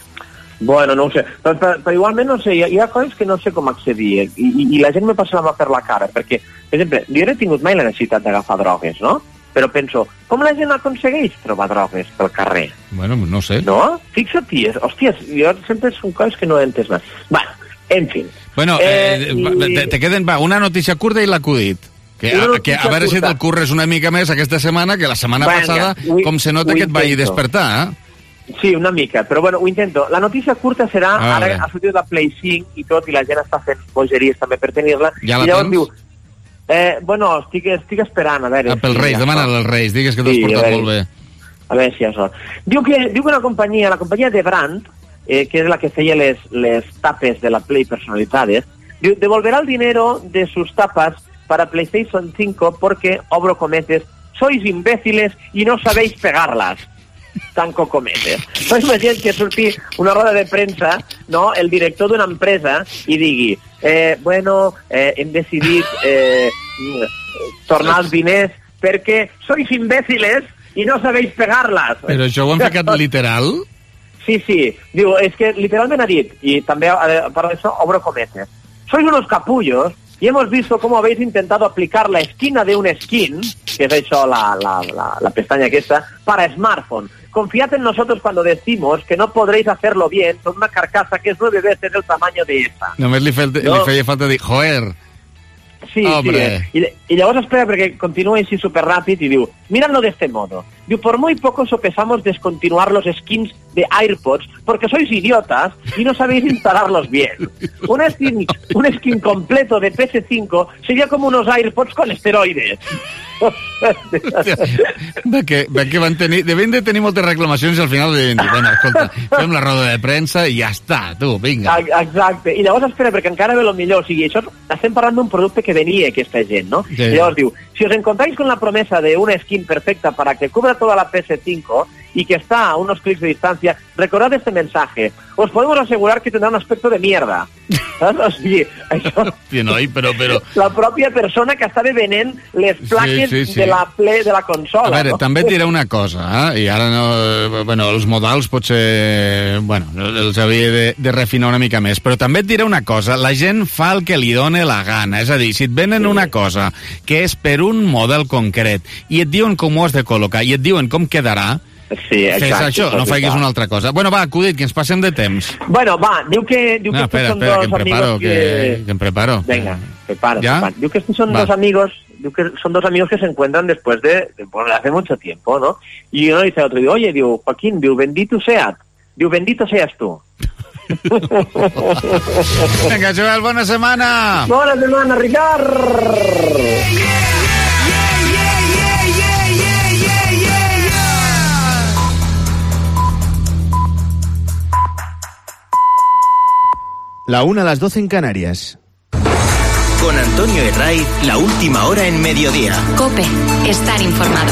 Bueno, no ho sé. Però, però, però igualment, no sé, hi ha, hi ha coses que no sé com accedir. I, i, i la gent me passa la mà per la cara, perquè, per exemple, jo no he tingut mai la necessitat d'agafar drogues, no? Però penso, com la gent aconsegueix trobar drogues pel carrer? Bueno, no sé. No? Fixa't, hòsties, jo sempre són coses que no he entès més. Bueno, en fi. Bueno, eh, eh, i... te, te queden, va, una notícia curta i l'acudit. Que, a, que a veure curta. Si te'l curres una mica més aquesta setmana, que la setmana Venga, passada, ho, com se nota que et vaig despertar, eh? Sí, una mica, però bueno, ho intento. La notícia curta serà, ah, ara ha sortit la Play cinc i tot, i la gent està fent bogeries també per tenir-la, ja i llavors tens? Diu, Eh, bueno, estic, estic esperant, a veure... Ah, pel si Reis, demana-li als Reis, digues que t'ho has sí, portat molt bé. A veure si hi ha sort. Diu que, diu que una companyia, la companyia de Brandt, eh, que és la que feia les, les tapes de la Play personalitzades, diu, devolverà el dinero de sus tapas para PlayStation cinco porque, obro cometes, sois imbéciles y no sabéis pegarlas. Tanco cometes. No imagina't que surti una roda de premsa, no?, el director d'una empresa i digui, eh, bueno, eh, hem decidit eh, tornar els diners perquè sois imbéciles i no sabéis pegarlas. Però això ho han ficat literal? Sí, sí. Diu, és que literalment ha dit, i també a part d'això, obro cometes, sois unos capullos y hemos visto cómo habéis intentado aplicar la esquina de un skin, que es hecho la, la, la, la pestaña que está, para smartphone. Confiad en nosotros cuando decimos que no podréis hacerlo bien con una carcasa que es nueve veces el tamaño de esa. Només li, fel, no? li feia falta dir, joder. Sí, Hombre. sí. Eh. Y, y luego espera porque continúa así súper rápido y digo, míranlo de este modo. Digo, por muy poco sopesamos descontinuar los skins de AirPods porque sois idiotas y no sabéis instalarlos bien. Un skin, un skin completo de P S cinco sería como unos AirPods con esteroides. De que, de que van tenir, deben de tenir moltes reclamacions i al final de dir, bueno, escolta, fem la roda de premsa i ja està, tu, vinga. Exacte, i llavors espera, perquè encara ve lo millor, o sigui, això estem parlant d'un producte que venia aquesta gent, no? Sí. I llavors diu, si os encontráis con la promesa de una skin perfecta para que cubra toda la P S cinco y que está a unos clics de distancia, recordad este mensaje. Os podemos asegurar que tendrá un aspecto de mierda. ¿Sabes? O sigui, això... Sí, no, però, però... La pròpia persona que estava venent les plaques sí, sí, sí. de la Play de la consola. A veure, no? també et diré una cosa, eh? I ara no... Bueno, els modals potser... Bueno, els havia de, de refinar una mica més, però també et diré una cosa, la gent fa el que li dóna la gana, és a dir, si et venen sí. una cosa que és per un model concret i et diuen com ho has de col·locar i et diuen com quedarà, sí, exacte, fes això, no faiguis una altra cosa. Bueno, va, acudit, que ens passem de temps. Bueno, va, diu que... Diu no, que espera, són espera, dos que em preparo, amigos que... que... que em preparo. Venga, prepara, ¿Ya? prepara. Diu que estos son va. dos amigos, diu que son dos amigos que se encuentran después de, de bueno, hace mucho tiempo, ¿no? Y uno dice al otro, digo, oye, digo, Joaquín, digo, bendito seas, digo, bendito seas tú. Venga, Joel, bona setmana! Bona setmana, Ricard! La una a las doce en Canarias. Con Antonio Herray, la última hora en mediodía. COPE, estar informado.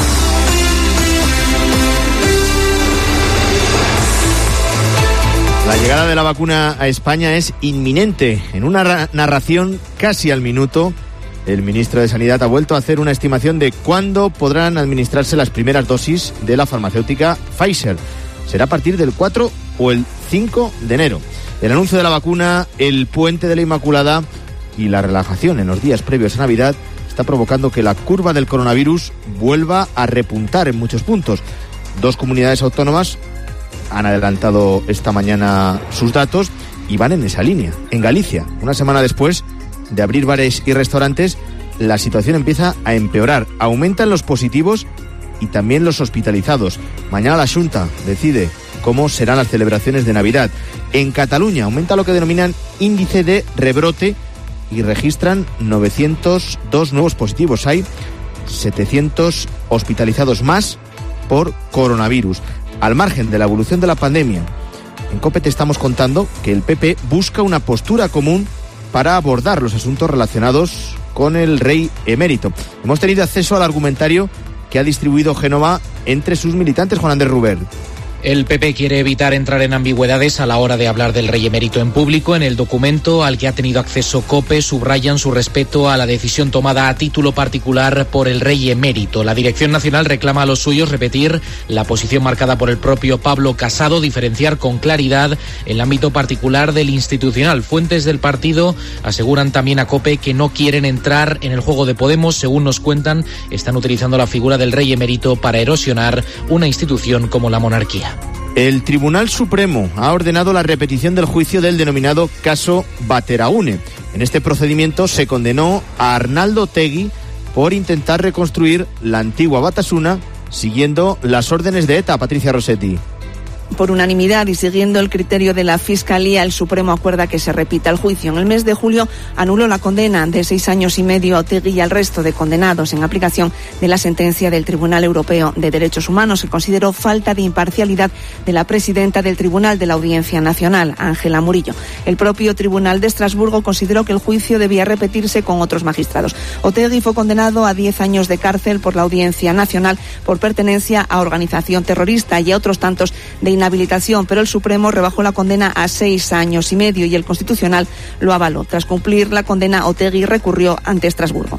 La llegada de la vacuna a España es inminente. En una narración casi al minuto, el ministro de Sanidad ha vuelto a hacer una estimación de cuándo podrán administrarse las primeras dosis de la farmacéutica Pfizer. Será a partir del cuatro o el cinco de enero. El anuncio de la vacuna, el puente de la Inmaculada y la relajación en los días previos a Navidad está provocando que la curva del coronavirus vuelva a repuntar en muchos puntos. Dos comunidades autónomas han adelantado esta mañana sus datos y van en esa línea. En Galicia, una semana después de abrir bares y restaurantes, la situación empieza a empeorar. Aumentan los positivos y también los hospitalizados. Mañana la Xunta decide cómo serán las celebraciones de Navidad. En Cataluña aumenta lo que denominan índice de rebrote y registran novecientos dos nuevos positivos. Hay setecientos hospitalizados más por coronavirus. Al margen de la evolución de la pandemia, en COPE te estamos contando que el P P busca una postura común para abordar los asuntos relacionados con el rey emérito. Hemos tenido acceso al argumentario que ha distribuido Génova entre sus militantes. Juan Andrés Ruber. El P P quiere evitar entrar en ambigüedades a la hora de hablar del rey emérito en público. En el documento al que ha tenido acceso COPE subrayan su respeto a la decisión tomada a título particular por el rey emérito. La Dirección Nacional reclama a los suyos repetir la posición marcada por el propio Pablo Casado, diferenciar con claridad el ámbito particular del institucional. Fuentes del partido aseguran también a COPE que no quieren entrar en el juego de Podemos. Según nos cuentan, están utilizando la figura del rey emérito para erosionar una institución como la monarquía. El Tribunal Supremo ha ordenado la repetición del juicio del denominado caso Bateraune. En este procedimiento se condenó a Arnaldo Otegi por intentar reconstruir la antigua Batasuna siguiendo las órdenes de ETA. Patricia Rossetti. Por unanimidad y siguiendo el criterio de la Fiscalía, el Supremo acuerda que se repita el juicio. En el mes de julio anuló la condena de seis años y medio a Otegi y al resto de condenados en aplicación de la sentencia del Tribunal Europeo de Derechos Humanos, que consideró falta de imparcialidad de la presidenta del Tribunal de la Audiencia Nacional, Ángela Murillo. El propio Tribunal de Estrasburgo consideró que el juicio debía repetirse con otros magistrados. Otegi fue condenado a diez años de cárcel por la Audiencia Nacional por pertenencia a organización terrorista y a otros tantos de inhabilitación, pero el Supremo rebajó la condena a seis años y medio y el Constitucional lo avaló. Tras cumplir la condena, Otegi recurrió ante Estrasburgo.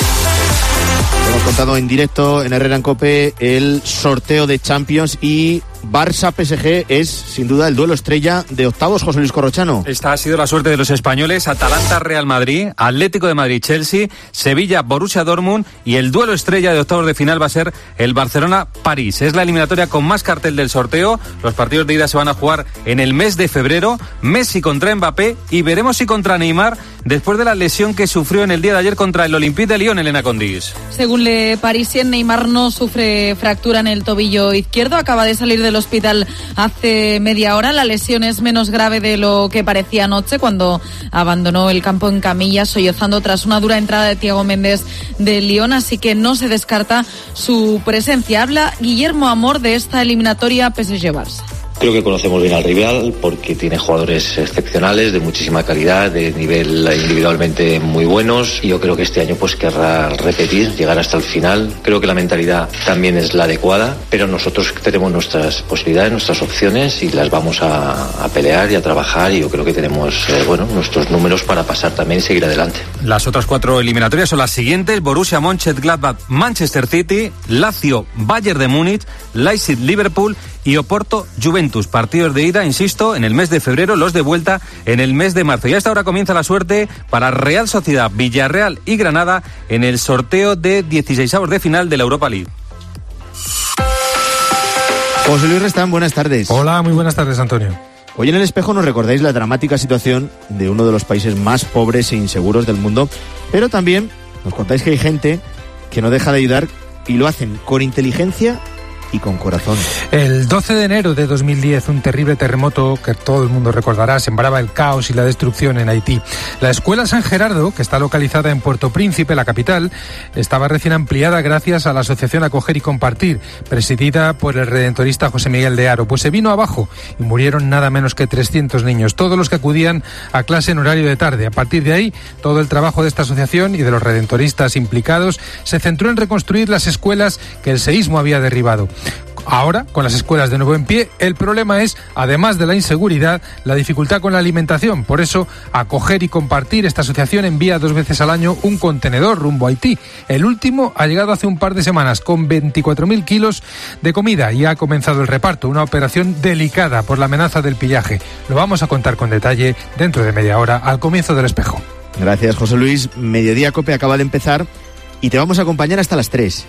Hemos contado en directo en Herrera en COPE el sorteo de Champions y Barça-P S G es, sin duda, el duelo estrella de octavos, José Luis Corrochano. Esta ha sido la suerte de los españoles: Atalanta-Real Madrid, Atlético de Madrid-Chelsea, Sevilla-Borussia Dortmund, y el duelo estrella de octavos de final va a ser el Barcelona-París. Es la eliminatoria con más cartel del sorteo. Los partidos de ida se van a jugar en el mes de febrero. Messi contra Mbappé y veremos si contra Neymar, después de la lesión que sufrió en el día de ayer contra el Olympique de Lyon, Elena Condis. Según Le Parisien, Neymar no sufre fractura en el tobillo izquierdo, acaba de salir del hospital hace media hora. La lesión es menos grave de lo que parecía anoche, cuando abandonó el campo en camilla, sollozando tras una dura entrada de Thiago Méndez del Lyon, así que no se descarta su presencia. Habla Guillermo Amor de esta eliminatoria P S G-Barça. Creo que conocemos bien al rival porque tiene jugadores excepcionales, de muchísima calidad, de nivel individualmente muy buenos, y yo creo que este año pues querrá repetir, llegar hasta el final. Creo que la mentalidad también es la adecuada, pero nosotros tenemos nuestras posibilidades, nuestras opciones, y las vamos a, a pelear y a trabajar, y yo creo que tenemos eh, bueno, nuestros números para pasar también y seguir adelante. Las otras cuatro eliminatorias son las siguientes: Borussia Mönchengladbach, Manchester City, Lazio, Bayern de Múnich, Leipzig, Liverpool y Oporto, Juventus. Partidos de ida, insisto, en el mes de febrero, los de vuelta en el mes de marzo. Y a esta hora comienza la suerte para Real Sociedad, Villarreal y Granada en el sorteo de dieciseisavos de final de la Europa League. José Luis Restán, buenas tardes. Hola, muy buenas tardes, Antonio. Hoy en El Espejo nos recordáis la dramática situación de uno de los países más pobres e inseguros del mundo, pero también nos contáis que hay gente que no deja de ayudar y lo hacen con inteligencia y con corazón. El doce de enero de dos mil diez, un terrible terremoto que todo el mundo recordará sembraba el caos y la destrucción en Haití. La Escuela San Gerardo, que está localizada en Puerto Príncipe, la capital, estaba recién ampliada gracias a la asociación Acoger y Compartir, presidida por el redentorista José Miguel de Haro. Pues se vino abajo y murieron nada menos que trescientos niños, todos los que acudían a clase en horario de tarde. A partir de ahí, todo el trabajo de esta asociación y de los redentoristas implicados se centró en reconstruir las escuelas que el seísmo había derribado. Ahora, con las escuelas de nuevo en pie, el problema es, además de la inseguridad, la dificultad con la alimentación. Por eso, Acoger y Compartir, esta asociación envía dos veces al año un contenedor rumbo a Haití. El último ha llegado hace un par de semanas con veinticuatro mil kilos de comida y ha comenzado el reparto, una operación delicada por la amenaza del pillaje. Lo vamos a contar con detalle dentro de media hora, al comienzo del Espejo. Gracias, José Luis. Mediodía Cope acaba de empezar y te vamos a acompañar hasta las tres.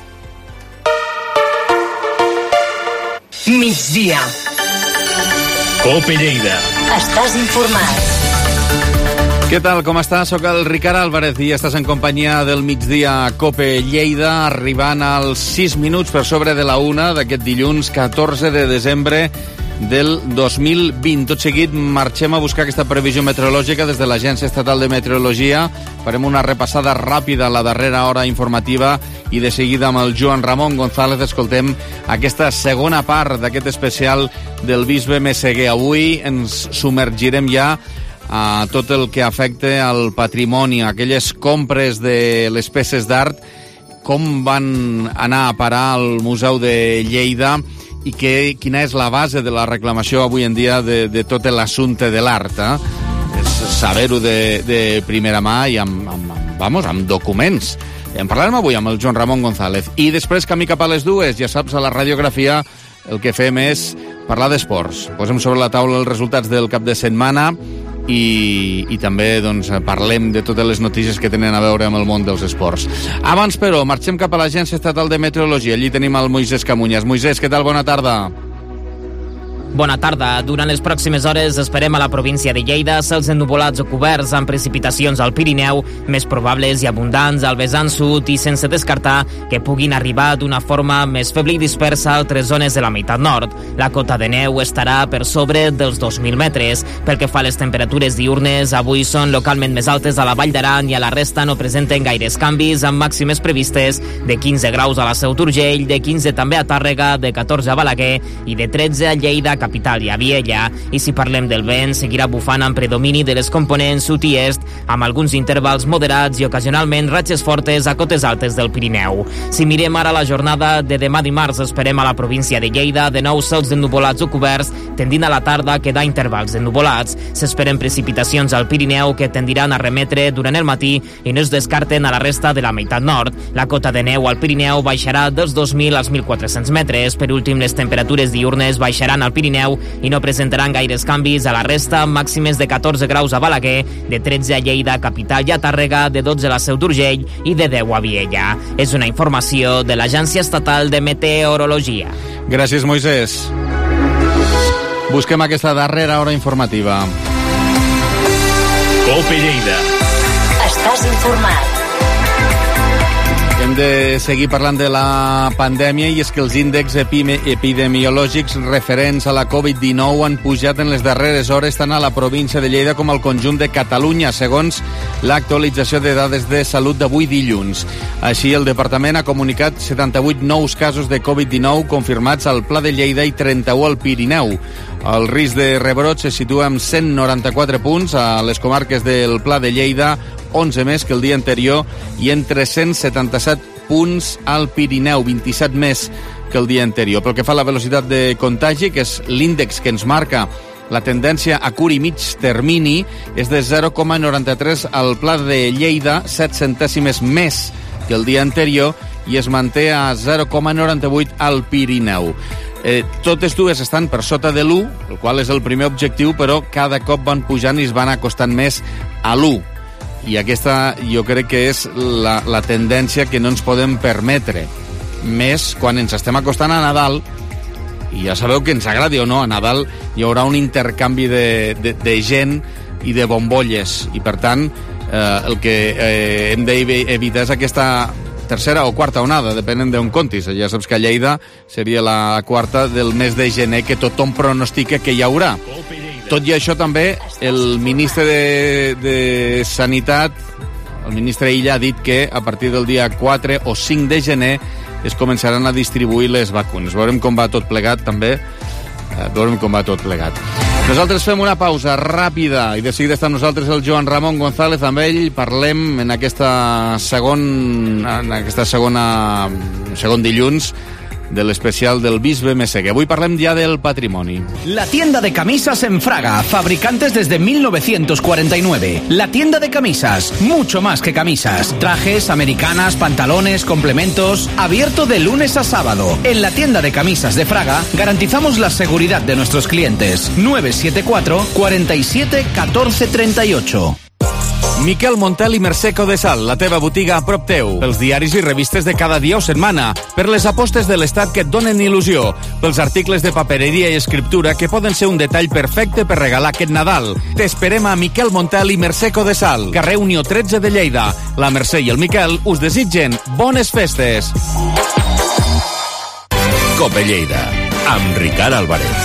Migdia. Cope Lleida. Estàs informat. Què tal, com estàs? Soc el Ricard Álvarez i estàs en companyia del migdia Cope Lleida, arribant als sis minuts per sobre de la una d'aquest dilluns catorze de desembre del dos mil vint. Tot seguit marxem a buscar aquesta previsió meteorològica des de l'Agència Estatal de Meteorologia. Farem una repassada ràpida a la darrera hora informativa i de seguida amb el Joan Ramon González escoltem aquesta segona part d'aquest especial del Bisbe Meseguer. Avui ens submergirem ja a tot el que afecta al patrimoni, aquelles compres de les peces d'art, com van anar a parar al Museu de Lleida i que, quina és la base de la reclamació avui en dia de, de tot l'assumpte de l'art. Eh? És saber-ho de, de primera mà i amb, amb, amb, vamos, amb documents. En parlarem avui amb el Joan Ramon González. I després, camí cap a les dues, ja saps, a la radiografia el que fem és parlar d'esports. Posem sobre la taula els resultats del cap de setmana i, i també doncs, parlem de totes les notícies que tenen a veure amb el món dels esports. Abans, però, marxem cap a l'Agència Estatal de Meteorologia. Allí tenim el Moisès Camunyas. Moisès, què tal? Bona tarda. Bona tarda. Durant les pròximes hores esperem a la província de Lleida cels ennuvolats o coberts amb precipitacions al Pirineu, més probables i abundants al vessant sud i sense descartar que puguin arribar d'una forma més feble i dispersa a altres zones de la meitat nord. La cota de neu estarà per sobre dels dos mil metres. Pel que fa a les temperatures diurnes, avui són localment més altes a la Vall d'Aran i a la resta no presenten gaires canvis, amb màximes previstes de quinze graus a la Seu d'Urgell, de quinze també a Tàrrega, de catorze a Balaguer i de tretze a Lleida, capital i a Viella. I si parlem del vent, seguirà bufant amb predomini de les components sud i est, amb alguns intervals moderats i ocasionalment ratxes fortes a cotes altes del Pirineu. Si mirem ara la jornada de demà dimarts, esperem a la província de Lleida de nou cels ennuvolats o coberts, tendint a la tarda a quedar intervals ennuvolats. S'esperen precipitacions al Pirineu que tendiran a remetre durant el matí i no es descarten a la resta de la meitat nord. La cota de neu al Pirineu baixarà dels dos mil als mil quatre-cents metres. Per últim, les temperatures diurnes baixaran al Pirineu i no presentaran gaires canvis a la resta, màximes de catorze graus a Balaguer, de tretze a Lleida, capital i a Tàrrega, de dotze a la Seu d'Urgell i de deu a Viella. És una informació de l'Agència Estatal de Meteorologia. Gràcies, Moisès. Busquem aquesta darrera hora informativa. Cope Lleida. Estàs informat. Hem de seguir parlant de la pandèmia i és que els índexs epidemiològics referents a la covid dinou han pujat en les darreres hores tant a la província de Lleida com al conjunt de Catalunya, segons l'actualització de dades de salut d'avui dilluns. Així, el departament ha comunicat setanta-vuit nous casos de covid dinou confirmats al Pla de Lleida i trenta-u al Pirineu. El risc de rebrot se situa en cent noranta-quatre punts a les comarques del Pla de Lleida, onze més que el dia anterior, i en tres-cents setanta-set punts al Pirineu, vint-i-set més que el dia anterior. Pel que fa a la velocitat de contagi, que és l'índex que ens marca la tendència a curt i mig termini, és de zero coma noranta-tres al Pla de Lleida, set centèsimes més que el dia anterior, i es manté a zero coma noranta-vuit al Pirineu. Eh, totes dues estan per sota de l'u, el qual és el primer objectiu, però cada cop van pujant i es van acostant més a l'u. I aquesta jo crec que és la, la tendència que no ens podem permetre. Més quan ens estem acostant a Nadal, i ja sabeu que ens agradi o no, a Nadal hi haurà un intercanvi de, de, de gent i de bombolles, i per tant eh, el que eh, hem d'evitar és aquesta tercera o quarta onada, depenent d'on comptis. Ja saps que a Lleida seria la quarta del mes de gener, que tothom pronostica que hi haurà. Tot i això, també, el ministre de, de Sanitat, el ministre Illa, ha dit que a partir del dia quatre o cinc de gener es començaran a distribuir les vacunes. Veurem com va tot plegat, també. Veurem com va tot plegat. Nosaltres fem una pausa ràpida i de seguida està amb nosaltres el Joan Ramon González. Amb ell parlem en aquesta segon, en aquesta segona segon dilluns de l'especial del Bisbe Meseguer. Avui parlem ya del patrimoni. La tienda de camisas en Fraga, fabricantes desde mil novecientos cuarenta y nueve. La tienda de camisas, mucho más que camisas. Trajes, americanas, pantalones, complementos. Abierto de lunes a sábado. En la tienda de camisas de Fraga garantizamos la seguridad de nuestros clientes. nueve siete cuatro, cuatro siete, uno cuatro tres ocho. Miquel Montel i Mercè Codesal, la teva botiga a prop teu. Pels diaris i revistes de cada dia o setmana. Per les apostes de l'Estat que et donen il·lusió. Pels articles de papereria i escriptura que poden ser un detall perfecte per regalar aquest Nadal. T'esperem a Miquel Montel i Mercè Codesal, carrer Unió tretze de Lleida. La Mercè i el Miquel us desitgen bones festes. Cope Lleida, amb Ricard Álvarez.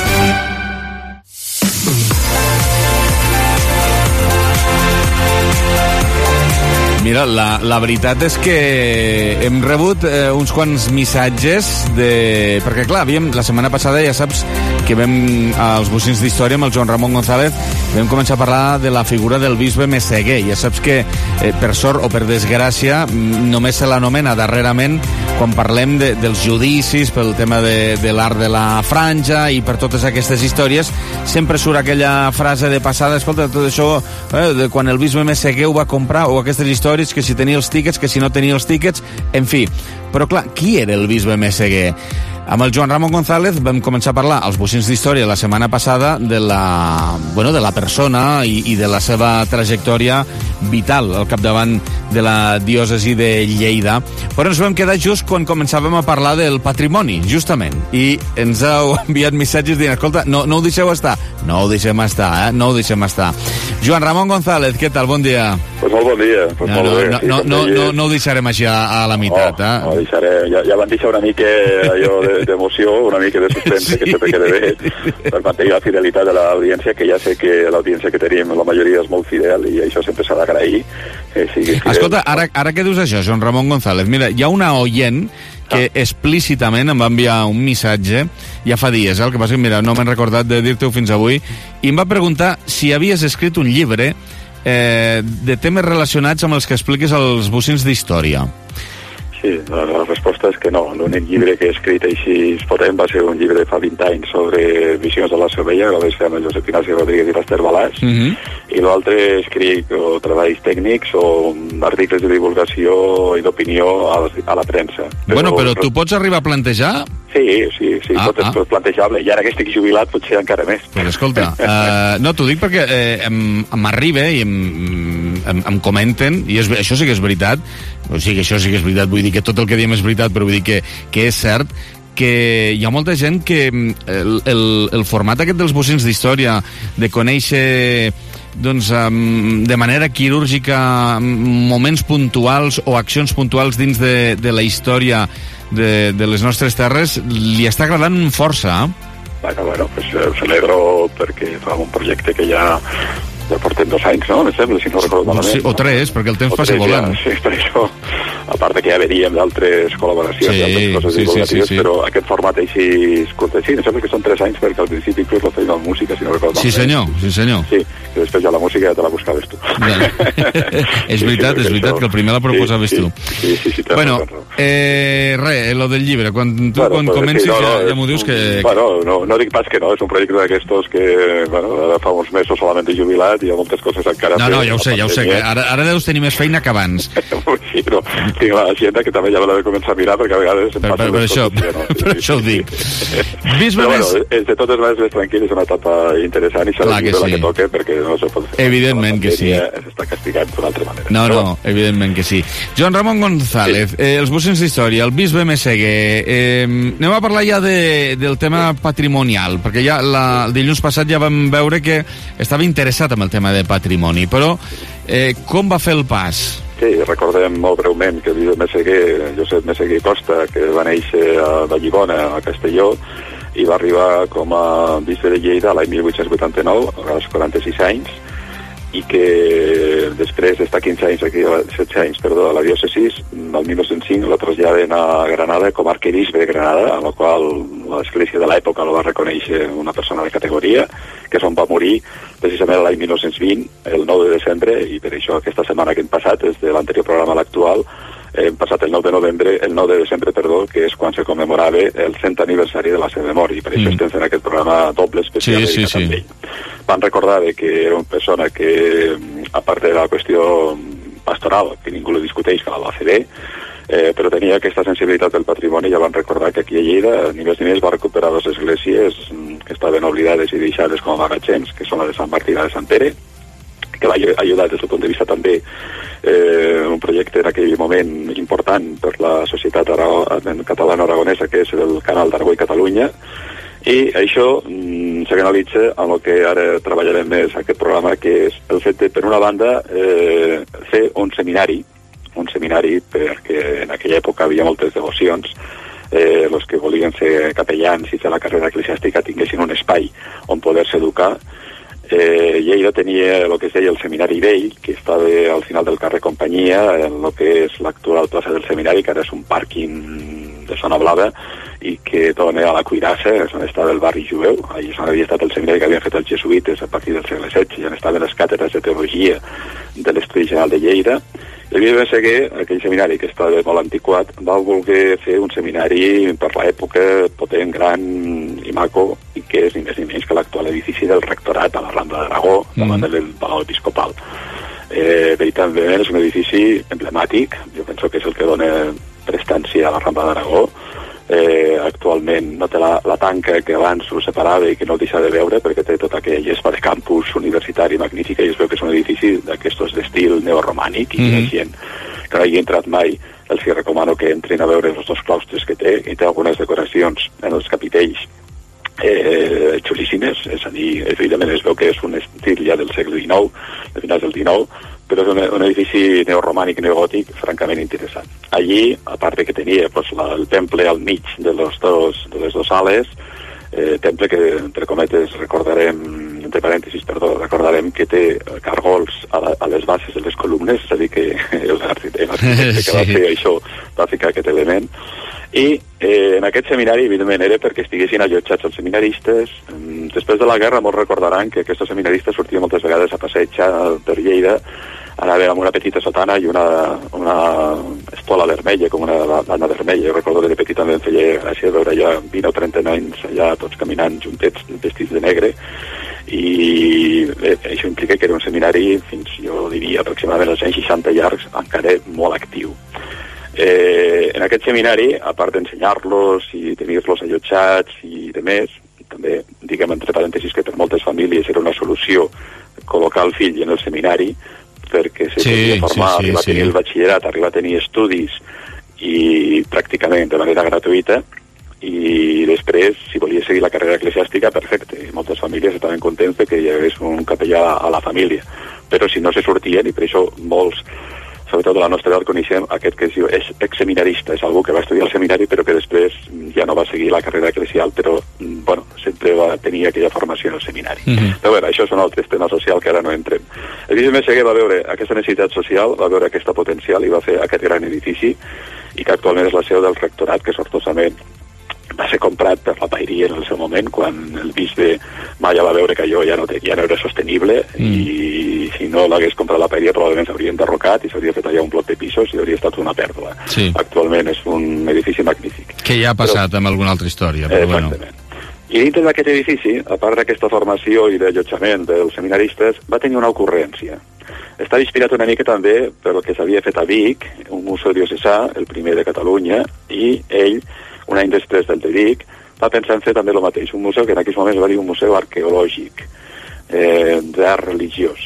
Mira, la, la veritat és que hem rebut eh, uns quants missatges de... Perquè, clar, havíem, la setmana passada ja saps que vam, als bocins d'història amb el Joan Ramon González, vam començar a parlar de la figura del bisbe Meseguer. Ja saps que, eh, per sort o per desgràcia, només se l'anomena darrerament quan parlem de, dels judicis pel tema de, de l'art de la franja i per totes aquestes històries, sempre surt aquella frase de passada, escolta, tot això, eh, de quan el bisbe Meseguer ho va comprar, o aquestes històries que si tenia els tíquets, que si no tenia els tíquets, en fi. Però clar, qui era el bisbe Meseguer? Amb el Joan Ramon González vam començar a parlar als bocins d'història la setmana passada de la, bueno, de la persona i, i de la seva trajectòria vital al capdavant de la diòcesi de Lleida. Però ens vam quedar just quan començàvem a parlar del patrimoni, justament. I ens heu enviat missatges dient, escolta, no, no ho deixeu estar. No ho deixem estar, eh? No ho deixem estar. Joan Ramon González, què tal? Bon dia. Pues molt bon dia. Pues no, molt no, bé. no, no, no, no, no ho deixarem així a, a la meitat, no, eh? No, ho deixaré. Ja, ja van deixar una mica allò d'emoció, una mica de suspense, sí. Que sempre queda bé, per mantenir la fidelitat de l'audiència, que ja sé que l'audiència que tenim, la majoria és molt fidel, i això sempre s'ha d'agrair. agrair. Eh, sí, sí, Escolta, ara, ara que dius això, Joan Ramon González, mira, hi ha una oient que ah. explícitament em va enviar un missatge, ja fa dies, eh, el que passa que, mira, no m'he recordat de dir-te-ho fins avui, i em va preguntar si havies escrit un llibre eh, de temes relacionats amb els que expliques als bocins d'història. Sí, la, la resposta és que no. L'únic llibre que he escrit així potent va ser un llibre de fa vint anys sobre visions de la Cervella, que vaig fer amb el Josep Ignacio Rodríguez i l'Ester Balàs, uh -huh. i l'altre escric o treballs tècnics o articles de divulgació i d'opinió a, a la premsa. Però, bueno, però tu pots arribar a plantejar? Sí, sí, sí, ah, tot és ah. plantejable. I ara que estic jubilat potser encara més. Pues escolta, uh, no, t'ho dic perquè eh, m'arriba i em, em, em comenten, i és, això sí que és veritat, o sigui, això sí que és veritat, vull dir que tot el que diem és veritat, però vull dir que, que és cert, que hi ha molta gent que el, el, el format aquest dels bocins d'història, de conèixer doncs, um, de manera quirúrgica moments puntuals o accions puntuals dins de, de la història de, de les nostres terres, li està agradant força, eh? Bueno, bueno, pues ho celebro perquè fa un projecte que ja ja portem dos anys, no? Me sembla, si no recordo malament. Sí, o tres, perquè el temps o passa tres, volant. Ja, sí, per això, a part que ja veníem d'altres col·laboracions, sí, d'altres coses sí, divulgatives, sí, sí, sí. però aquest format així es curta. Sí, me sembla que són tres anys, perquè al principi inclús la feina amb música, si no recordo Sí, senyor, sí, senyor. Sí, que després ja la música ja te la buscaves tu. Ja. és veritat, és veritat que el primer la proposaves sí, tu. Sí, sí, sí. Bueno, eh, res, lo del llibre, quan tu bueno, quan pues, comencis sí, no, no, ja, ja m'ho dius que... Bueno, no, no dic pas que no, és un projecte d'aquestos que, bueno, ara fa uns mesos solament he jubilat i hi ha moltes coses encara... No, no, ja ho sé, ja ho sé, que ara, ara deus tenir més feina que abans. Sí, no, tinc l'agenda que també ja me l'he de començar a mirar, perquè a vegades... Per, per, per això, coses, ja, no? per sí, això ho dic. Bisbe Però, més... bueno, és de totes maneres més tranquil, és una etapa interessant i s'ha de viure la que toque, perquè no se pot fer. Evidentment que sí. S'està castigant d'una altra manera. No, no, evidentment que sí. Joan Ramon González, sí. eh, els bocins d'història, el bisbe Meseguer, eh, anem a parlar ja de, del tema patrimonial, perquè ja la, el dilluns passat ja vam veure que estava interessat en el tema de patrimoni, però eh, com va fer el pas? Sí, recordem molt breument que el bisbe Meseguer, Josep Meseguer Costa, que va néixer a Vallibona, a Castelló, i va arribar com a bisbe de Lleida l'any mil vuit-cents vuitanta-nou, als quaranta-sis anys, i que després d'estar quinze anys aquí, setze anys, perdó, a la diòcesis, el mil nou-cents cinc la traslladen a Granada com a arquebisbe de Granada, en la qual l'església de l'època el va reconèixer una persona de categoria, que és on va morir precisament l'any mil nou-cents vint, el nou de desembre, i per això aquesta setmana que hem passat, des de l'anterior programa a l'actual, hem passat el nou de novembre, el nou de desembre, perdó, que és quan se commemorava el cent aniversari de la seva memòria, i per això mm. estem fent aquest programa doble especial sí, sí, sí. amb ell. Van recordar que era una persona que, a part de la qüestió pastoral, que ningú lo discuteix, que la va fer bé, eh, però tenia aquesta sensibilitat del patrimoni. Ja van recordar que aquí a Lleida, ni més ni més, va recuperar les esglésies que estaven oblidades i deixades com a magatzems, que són la de Sant Martí i la de Sant Pere, que va ajudar des del punt de vista també eh, un projecte en aquell moment important per la societat catalana-aragonesa, que és el Canal d'Aragó i Catalunya, i això mm, s'analitza amb el que ara treballarem més aquest programa, que és el fet de, per una banda, eh, fer un seminari, un seminari perquè en aquella època havia moltes devocions, eh, els que volien ser capellans i fer la carrera eclesiàstica tinguessin un espai on poder-se educar. Eh, Lleida tenia el que es deia el Seminari Vell, que estava al final del carrer Companyia, en el que és l'actual plaça del Seminari, que ara és un pàrquing de zona blava, i que torna a la Cuirassa, és on estava el barri jueu. Allà és on havia estat el seminari que havien fet els jesuïtes a partir del segle setze, i on estaven les càtedres de teologia de l'Estudi General de Lleida. El bisbe Meseguer, aquell seminari que estava molt antiquat, va voler fer un seminari per l'època potent, gran i maco, i que és ni més ni menys que l'actual edifici del rectorat a la Rambla d'Aragó, davant mm. del Palau Episcopal. Eh, veritablement és un edifici emblemàtic, jo penso que és el que dona prestància a la Rambla d'Aragó. Eh, actualment no té la, la tanca que abans ho separava i que no el deixa de veure, perquè té tota aquella gespa de campus universitari magnífica, i es veu que és un edifici d'aquestos d'estil neoromànic, i mm-hmm. la gent que no hi ha entrat mai els recomano que entrin a veure els dos claustres que té, i té algunes decoracions en els capitells eh, xulíssimes, és a dir, evidentment es veu que és un estil ja del segle dinou, de finals del dinou, però és un, un edifici neoromànic, neogòtic, francament interessant. Allí, a part de que tenia pues, la, el temple al mig de, los dos, de les dues sales, eh, temple que, entre cometes, recordarem entre parèntesis, perdó, recordarem que té cargols a, la, a les bases de les columnes, és a dir, que l'arquitecte que va fer això va ficar aquest element. I eh, en aquest seminari, evidentment, era perquè estiguessin allotjats els seminaristes. Després de la guerra, molts recordaran que aquests seminaristes sortien moltes vegades a passejar per Lleida, anaven amb una petita sotana i una, una estola vermella, com una banda vermella. Jo recordo que de petit també em feia gràcia veure allà vint o trenta nens allà tots caminant juntets, vestits de negre, i bé, això implica que era un seminari fins, jo diria, aproximadament als anys seixanta llargs, encara molt actiu. Eh, en aquest seminari, a part d'ensenyar-los i tenir-los allotjats i de més, també, diguem entre parèntesis, que per moltes famílies era una solució col·locar el fill en el seminari, perquè se sí, podia formar, sí, sí, arribar sí. a tenir el batxillerat, arribar a tenir estudis i pràcticament de manera gratuïta, i després, si volia seguir la carrera eclesiàstica, perfecte. I moltes famílies estaven contents que hi hagués un capellà a la família. Però si no se sortien, i per això molts, sobretot a la nostra edat, coneixem aquest que es diu exseminarista, és algú que va estudiar al seminari però que després ja no va seguir la carrera eclesial, però bueno, sempre va tenir aquella formació en el seminari. Mm-hmm. Però bueno, això són altres temes socials que ara no entrem. El bisbe Meseguer va veure aquesta necessitat social, va veure aquesta potencial i va fer aquest gran edifici, i que actualment és la seu del rectorat, que sortosament va ser comprat per la Pairia en el seu moment, quan el bisbe Malla va veure que allò ja no, te, ja no era sostenible, mm. i si no l'hagués comprat la Pairia probablement s'hauria enderrocat i s'hauria fet allà un bloc de pisos i hauria estat una pèrdua. Sí. Actualment és un edifici magnífic. Que ja ha passat però, amb alguna altra història. Però exactament. Bueno. I dintre d'aquest edifici, a part d'aquesta formació i d'allotjament dels seminaristes, va tenir una ocurrència. Està inspirat una mica també pel que s'havia fet a Vic, un museu diocesà, el primer de Catalunya, i ell, un any després del de Vic, va pensar en fer també el mateix, un museu que en aquells moments va dir un museu arqueològic, eh, d'art religiós.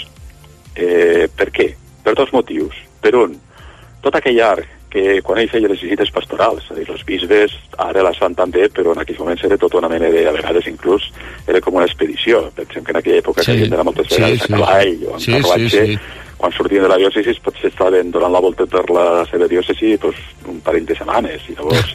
Eh, per què? Per dos motius. Per un, tot aquell art que quan ell feia les visites pastorals, és a dir, els bisbes ara les fan també, però en aquells moments era tota una mena de, a vegades inclús, era com una expedició. Pensem que en aquella època sí. que havien d'anar moltes vegades sí, sí. a cavall o en sí, carruatge, sí, sí. quan sortien de la diòcesi potser estaven donant la volta per la seva diòcesi pues, un parell de setmanes, i llavors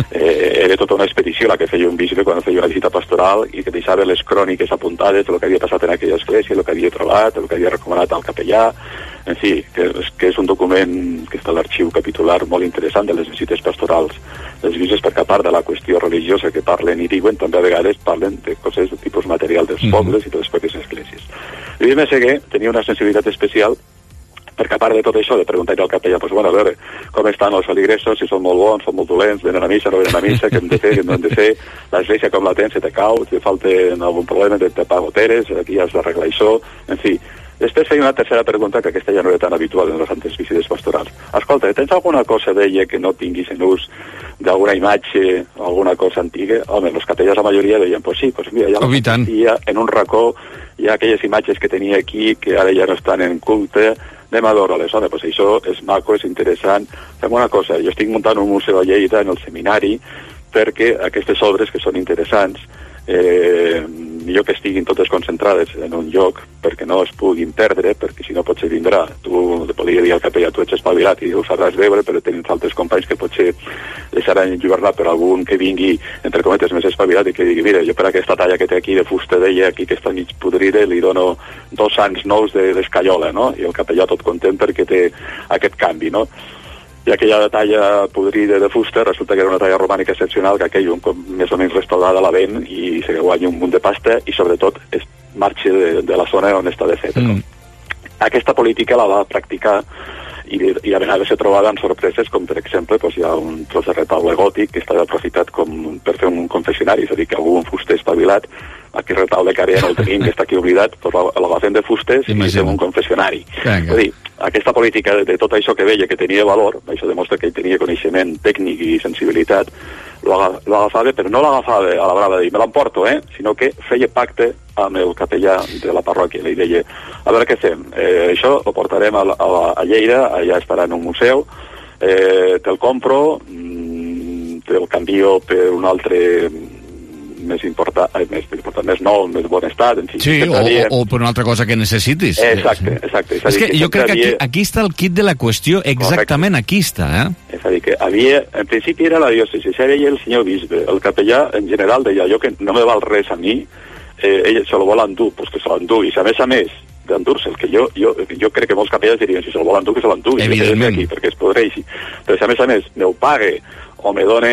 eh, era tota una expedició la que feia un bisbe quan feia una visita pastoral i que deixava les cròniques apuntades del que havia passat en aquella església, el que havia trobat, el que havia recomanat al capellà, en fi, que és, que és un document que està a l'arxiu capitular molt interessant de les visites pastorals dels bisbes, perquè a part de la qüestió religiosa que parlen i diuen, també a vegades parlen de coses de tipus material dels mm-hmm. pobles i de les pròpies esglésies. El bisbe Meseguer tenia una sensibilitat especial perquè a part de tot això, de preguntar-li al capellà, pues, bueno, a veure, com estan els feligresos, si són molt bons, són molt dolents, venen a missa, no venen a missa, què hem de fer, què no hem de fer, l'església com la tens, se te cau, te falta algun problema de tapar goteres, aquí has d'arreglar això, en fi. Després feia una tercera pregunta, que aquesta ja no era tan habitual en les altres visites pastorals. Escolta, tens alguna cosa d'ella que no tinguis en ús, d'alguna imatge, alguna cosa antiga? Home, els capellans la majoria deien, pues sí, pues mira, ja la compartia en un racó, hi ha aquelles imatges que tenia aquí, que ara ja no estan en culte, anem a veure-les, home, pues això és maco, és interessant. Fem una cosa, jo estic muntant un museu a Lleida, en el seminari, perquè aquestes obres que són interessants, eh, millor que estiguin totes concentrades en un lloc perquè no es puguin perdre, perquè si no potser vindrà, tu te podria dir al capellà, tu ets espavilat i ho sabràs veure, però tens altres companys que potser deixaran enlluernar per algun que vingui, entre cometes, més espavilat i que digui, mira, jo per aquesta talla que té aquí de fusta d'ella, aquí que està mig podrida, li dono dos sants nous d'escaiola, no? I el capellà tot content perquè té aquest canvi, no? I aquella talla podrida de fusta resulta que era una talla romànica excepcional, que aquell un cop més o menys restaurada la ven i se guanya un munt de pasta i sobretot es marxa de, de la zona on està de fet. Mm. Aquesta política la va practicar i, i a vegades s'ha trobat amb sorpreses, com per exemple doncs, hi ha un tros de retaule gòtic que està aprofitat com per fer un confessionari, és a dir, que algun fuster espavilat, aquest retaule que ara ja no el tenim, que està aquí oblidat, doncs l'agafem de fustes i fem un confessionari. És a dir, aquesta política de, de tot això que veia que tenia valor, això demostra que ell tenia coneixement tècnic i sensibilitat, lo agafava, però no l'agafava a la brava de dir, me l'emporto, eh? Sinó que feia pacte amb el capellà de la parròquia, li deia, a veure què fem, eh, això ho portarem a, a, a Lleida, allà estarà en un museu, eh, te'l compro, mm, te'l canvio per un altre més important, més, més important, més nou, més bon estat, en fi. Sí, o, o per una altra cosa que necessitis. Exacte, exacte. És, és que, que jo crec que aquí, aquí està el kit de la qüestió, exactament. Correcte. Aquí està, eh? És a dir, que havia, en principi era la diòcesi, era ell el senyor bisbe, el capellà en general deia, jo que no me val res a mi, eh, ell se lo vol endur, pues que se l'endú, i si a més a més d'endur-se'l, que jo, jo, jo crec que molts capellans dirien, si se lo vol endur, que se l'endú, evidentment, aquí, perquè es podreixi, però si a més a més me ho pague o me done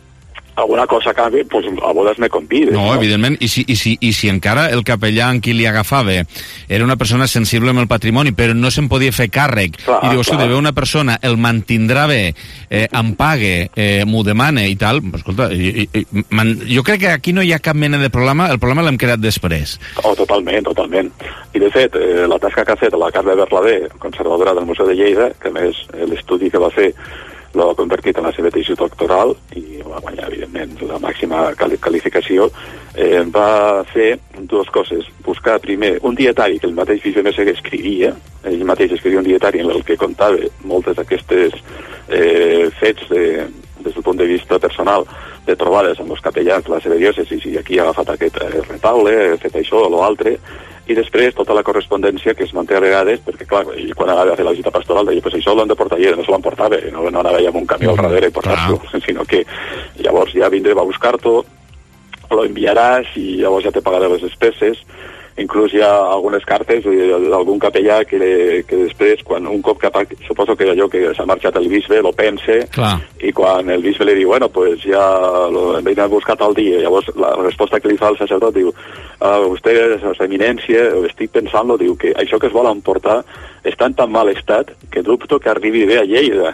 alguna cosa a canvi, pues a bodes me convide. No, no? Evidentment, i si, i, si, i si encara el capellà en qui li agafava era una persona sensible amb el patrimoni, però no se'n podia fer càrrec, clar, i diu, escolta, ve una persona, el mantindrà bé, eh, em pague, eh, m'ho demana i tal, escolta, i, i, man, jo crec que aquí no hi ha cap mena de problema, el problema l'hem creat després. Oh, totalment, totalment. I de fet, eh, la tasca que ha fet la Carme Berlader, conservadora del Museu de Lleida, que a més l'estudi que va fer l'ha convertit en la seva tesi doctoral i va guanyar, evidentment, la màxima qualificació, eh, va fer dues coses. Buscar, primer, un dietari que el mateix Vicent Meseguer escrivia, ell mateix escrivia un dietari en el que contava moltes d'aquestes eh, fets de, des del punt de vista personal de trobades amb els capellans de la seva diòcesis, i aquí ha agafat aquest eh, retaule, ha fet això o l'altre, i després tota la correspondència que es manté a vegades, perquè clar, ell quan anava a fer la visita pastoral deia, pues això l'han de portar allà, no se l'emportava, no, no anava amb un camió al darrere i portar-s'ho, sinó que llavors ja vindré a buscar-t'ho, lo enviaràs i llavors ja te pagaré les despeses. Inclús hi ha algunes cartes d'algun capellà que, le, que després, quan un cop cap, suposo que allò que s'ha marxat el bisbe, lo pense, clar, i quan el bisbe li diu, bueno, pues ja lo hem de buscar tal dia, llavors la resposta que li fa el sacerdot diu, uh, vostè, sa eminència, estic pensant-lo, diu que això que es vol emportar està en tan mal estat que dubto que arribi bé a Lleida,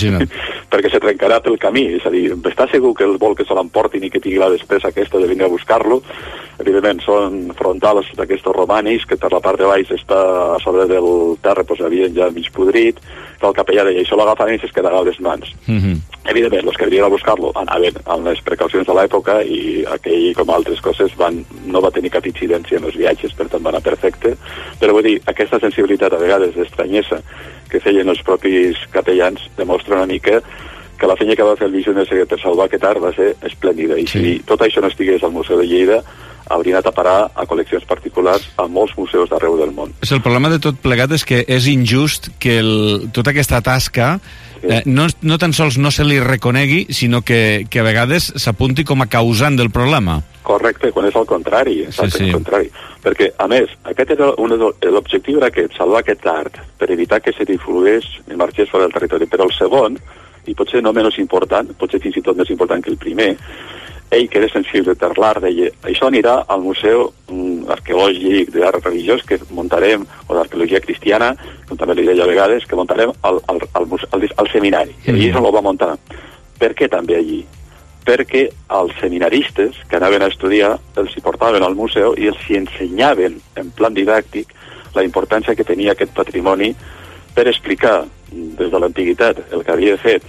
perquè se trencarà pel camí, és a dir, està segur que el vol que se l'emportin i que tingui la despesa aquesta de venir a buscar-lo. Evidentment són frontals d'aquests romànics que per la part de baix està a sobre del terra, doncs havien ja mig podrit, que el capellà deia, això l'agafaven i es quedava a les mans. Mm-hmm. Evidentment, els que venien a buscar-lo anaven amb les precaucions de l'època i aquell, com altres coses, van, no va tenir cap incidència en els viatges, per tant va anar perfecte, però vull dir, aquesta sensibilitat a vegades d'estranyesa que feien els propis capellans demostra una mica que la feina que va fer el Vicent Meseguer per salvar aquest art va ser esplèndida, i sí, si tot això no estigués al Museu de Lleida hauria anat a parar a col·leccions particulars a molts museus d'arreu del món. El problema de tot plegat és que és injust que el, tota aquesta tasca eh, no, no tan sols no se li reconegui, sinó que, que a vegades s'apunti com a causant del problema. Correcte, quan és al contrari, exacte, sí, sí. Al contrari. Perquè, a més, aquest era un, l'objectiu era aquest, salvar aquest art, per evitar que se diflugués i marxés fora del territori. Però el segon, i potser no menys important, potser fins i tot més important que el primer, ell que era sensible per l'art, deia, això anirà al Museu mm, Arqueològic d'Art Religiós que muntarem, o d'Arqueologia Cristiana, com també li deia a vegades, que muntarem al, al, al, al, al seminari. I allí no ho va muntar. Per què també allí? Perquè els seminaristes que anaven a estudiar els hi portaven al museu i els hi ensenyaven en plan didàctic la importància que tenia aquest patrimoni per explicar des de l'antiguitat el que havia fet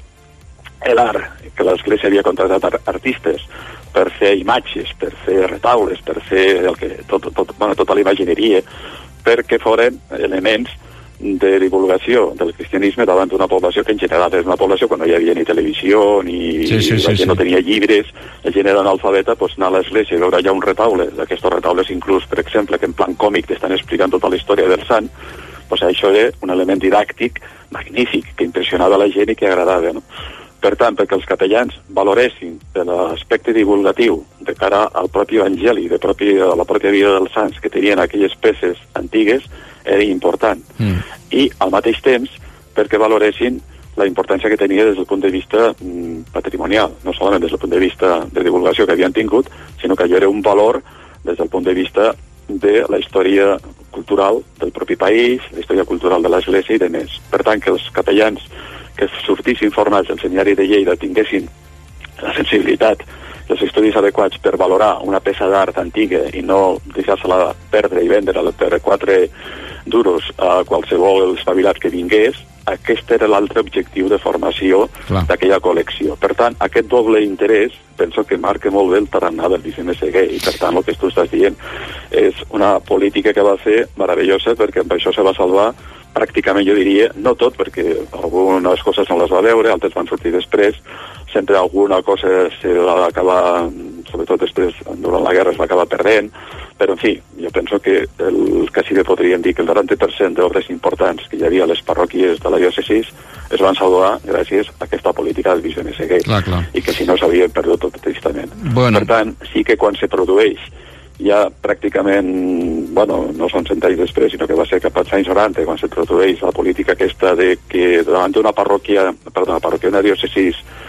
l'art, que l'Església havia contratat artistes per fer imatges, per fer retaules, per fer el que, tot, tot, bueno, tota la imagineria, perquè foren elements de divulgació del cristianisme davant d'una població que en general és una població quan no hi havia ni televisió, ni sí, sí, la gent sí, no tenia llibres, la gent era analfabeta, doncs anar a l'església i veure ja un retaule, d'aquests retaules inclús, per exemple, que en plan còmic t'estan explicant tota la història del sant, doncs això era un element didàctic magnífic, que impressionava la gent i que agradava, no? Per tant, perquè els capellans valoressin l'aspecte divulgatiu de cara al propi evangeli, de propi, a la pròpia vida dels sants que tenien aquelles peces antigues, era important. Mm. I, al mateix temps, perquè valoressin la importància que tenia des del punt de vista mm, patrimonial, no solament des del punt de vista de divulgació que havien tingut, sinó que allò era un valor des del punt de vista de la història cultural del propi país, la història cultural de l'Església i de més. Per tant, que els capellans que sortissin formats del seminari de Lleida tinguessin la sensibilitat, els estudis adequats per valorar una peça d'art antiga i no deixar-se-la perdre i vendre-la per quatre duros a qualsevol espavilat que vingués, aquest era l'altre objectiu de formació d'aquella col·lecció. Per tant, aquest doble interès penso que marca molt bé el tarannà del Vicent Meseguer i per tant el que tu estàs dient és una política que va fer meravellosa perquè amb això se va salvar pràcticament, jo diria, no tot, perquè algunes coses no les va veure, altres van sortir després, sempre alguna cosa se va acabar, sobretot després, durant la guerra es va acabar perdent, però en fi, jo penso que el que sí que podríem dir que el noranta per cent d'obres importants que hi havia a les parròquies de la diòcesis es van salvar gràcies a aquesta política del Vicent Meseguer, i que si no s'havien perdut tot tristament. Bueno. Per tant, sí que quan se produeix ja pràcticament, bueno, no són cent anys després, sinó que va ser cap als anys noranta, quan s'introdueix la política aquesta de que davant d'una parròquia, perdó, una parròquia, una diòcesi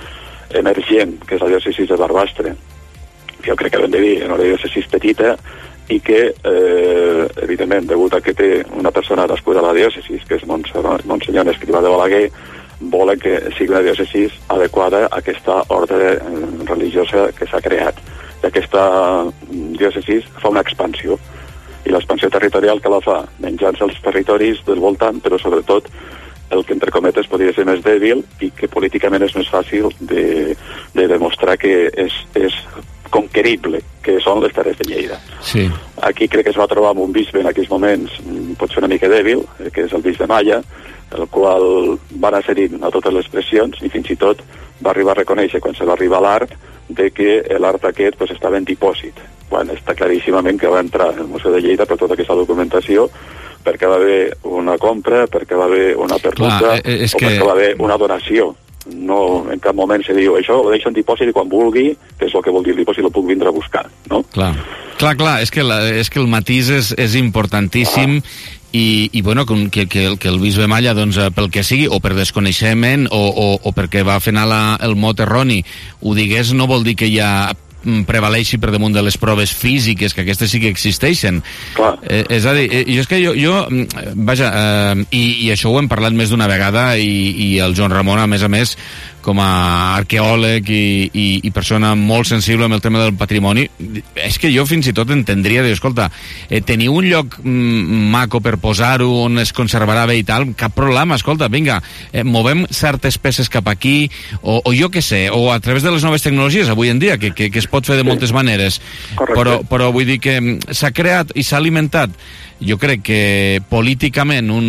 emergent, que és la diòcesi de Barbastre, que jo crec que hem de dir, una diòcesi petita, i que, eh, evidentment, degut a que té una persona nascuda a la diòcesi, que és Monsenyor Escrivà de Balaguer, volen que sigui una diòcesi adequada a aquesta ordre religiosa que s'ha creat. I aquesta diòcesi fa una expansió, i l'expansió territorial que la fa, menjant-se els territoris del voltant, però sobretot el que entre cometes podria ser més dèbil i que políticament és més fàcil de, de demostrar que és, és conquerible, que són les Terres de Lleida. Sí. Aquí crec que es va trobar amb un bisbe en aquells moments, pot ser una mica dèbil, que és el bisbe Malla, el qual va anar cedint a totes les pressions i fins i tot va arribar a reconèixer, quan se va arribar a l'art, de que l'art aquest pues, estava en dipòsit. Bueno, està claríssimament que va entrar al Museu de Lleida per tota aquesta documentació, perquè va haver una compra, perquè va haver una permuta, Clar, és o que... perquè va haver una donació. No, en cap moment se diu això, ho deixo en dipòsit i quan vulgui, que és el que vol dir dipòsit, el puc vindre a buscar, no? Clar, clar, clar és, que la, és que el matís és, és importantíssim ah. i, i bueno, que, que, el, que el bisbe Malla, doncs, pel que sigui, o per desconeixement, o, o, o perquè va fer anar la, el mot erroni, ho digués, no vol dir que hi ha prevaleixi per damunt de les proves físiques, que aquestes sí que existeixen. Eh, és a dir, eh, és que jo, jo vaja, eh, i, i això ho hem parlat més d'una vegada, i, i el Joan Ramon, a més a més, com a arqueòleg i, i, i persona molt sensible amb el tema del patrimoni, és que jo fins i tot entendria, dir, escolta, eh, teniu un lloc mm, maco per posar-ho on es conservarà bé i tal, cap problema, escolta, vinga, eh, movem certes peces cap aquí, o, o jo què sé, o a través de les noves tecnologies avui en dia, que, que, que es pot fer de moltes maneres, però, però vull dir que s'ha creat i s'ha alimentat, jo crec que políticament un,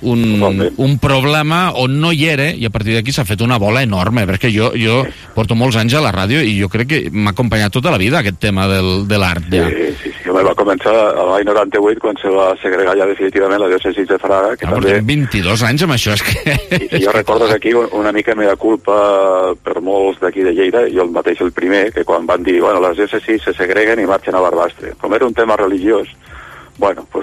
un, un problema on no hi era, i a partir d'aquí s'ha fet una bola enorme, perquè jo, jo porto molts anys a la ràdio i jo crec que m'ha acompanyat tota la vida aquest tema del, de l'art. Ja. Sí, sí, sí, va començar l'any noranta-vuit quan se va segregar ja definitivament la diòcesi de Fraga, que ah, també... vint-i-dos anys amb això, és que... I, i jo recordo que aquí una mica me da culpa per molts d'aquí de Lleida, jo el mateix el primer, que quan van dir, bueno, les diòcesis se segreguen i marxen a Barbastre. Com era un tema religiós, bueno, pues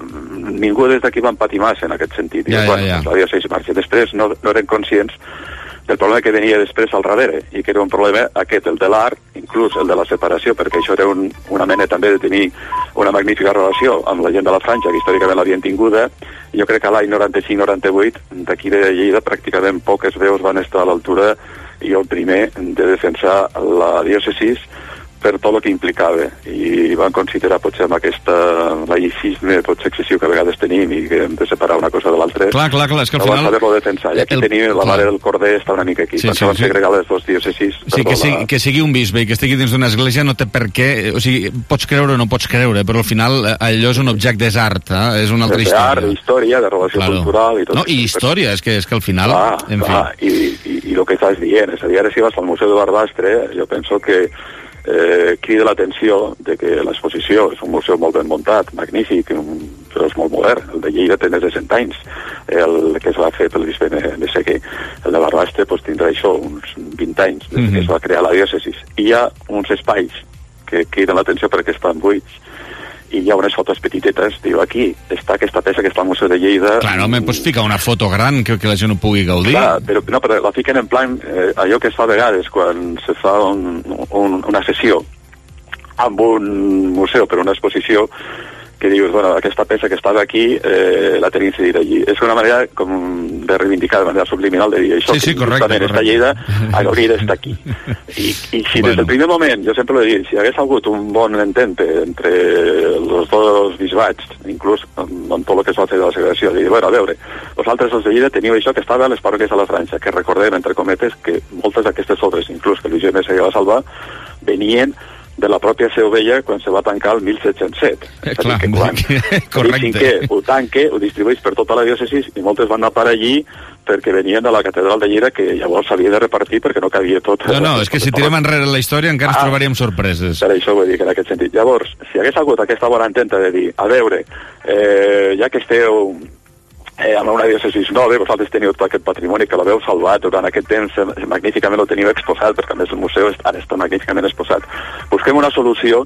ningú des d'aquí van patir massa en aquest sentit. Ja, I, bueno, ja, ja. La diòcesi marxa. Després no, no eren conscients del problema que venia després al darrere, i que era un problema aquest, el de l'art, inclús el de la separació, perquè això era un, una mena també de tenir una magnífica relació amb la gent de la Franja, que històricament l'havien tinguda. Jo crec que l'any noranta-cinc noranta-vuit, d'aquí de Lleida, pràcticament poques veus van estar a l'altura, i el primer de defensar la diòcesi per tot el que implicava, i van considerar potser amb aquest laïcisme potser excessiu que a vegades tenim i que hem de separar una cosa de l'altra. Clar, clar, clar, és que al no final... van saber-lo defensar, i aquí el... tenim la mare del Corder està una mica aquí, sí, quan sí, se van sí. segregar les dues diòcesis. Sí, que sigui, la... que sigui un bisbe i que estigui dins d'una església no té per què, o sigui, pots creure o no pots creure, però al final allò és un objecte, és art, eh? És una altra és història. Art, història, de relació claro. Cultural i tot. No, i història, és que, és que al final... Clar, en clar, fi. i, i, i el que estàs dient, és a dir, ara si vas al Museu de Barbastre, jo penso que eh, crida l'atenció de que l'exposició és un museu molt ben muntat, magnífic, però és molt modern. El de Lleida té més de cent anys, el que es va fer pel bisbe Meseguer. El de Barbastre pues, tindrà això, uns vint anys, des mm -hmm. que es va crear la diòcesi. I hi ha uns espais que criden l'atenció perquè estan buits, i hi ha unes fotos petitetes, diu, aquí està aquesta peça que està al Museu de Lleida. Clar, no, me pots ficar una foto gran que, que la gent ho pugui gaudir. Clar, però, no, però la fiquen en plan eh, allò que es fa a vegades quan se fa un, un, una sessió amb un museu per una exposició, que dius, bueno, aquesta peça que estava aquí eh, la tenim cedida allí. És una manera com de reivindicar de manera subliminal de dir això, sí, sí, que correcte, justament correcte. està Lleida, hauria d'estar aquí. I, i si bueno. Des del primer moment, jo sempre ho he dit, si hagués hagut un bon entente entre els dos bisbats, inclús amb, amb tot el que es va fer de la segregació, de dir, bueno, a veure, vosaltres els de Lleida teniu això que estava a les parròquies de la Franja, que recordem, entre cometes, que moltes d'aquestes obres, inclús que Luis Meseguer va salvar, venien de la pròpia Seu Vella quan se va tancar el mil set-cents set. Eh, clar, que quan correcte. ho tanque, ho distribueix per tota la diòcesi i moltes van anar per allí perquè venien de la catedral de Lleida, que llavors s'havia de repartir perquè no cabia tot. No, no, és que si tirem enrere la història encara ens ah, trobaríem sorpreses. Per això vull dir que en aquest sentit. Llavors, si hagués hagut aquesta bona ententa de dir, a veure, eh, ja que esteu Eh, amb una diòcesi nova, vosaltres teniu tot aquest patrimoni que l'haveu salvat durant aquest temps, eh, magníficament ho teniu exposat, perquè a més el museu ara està magníficament exposat. Busquem una solució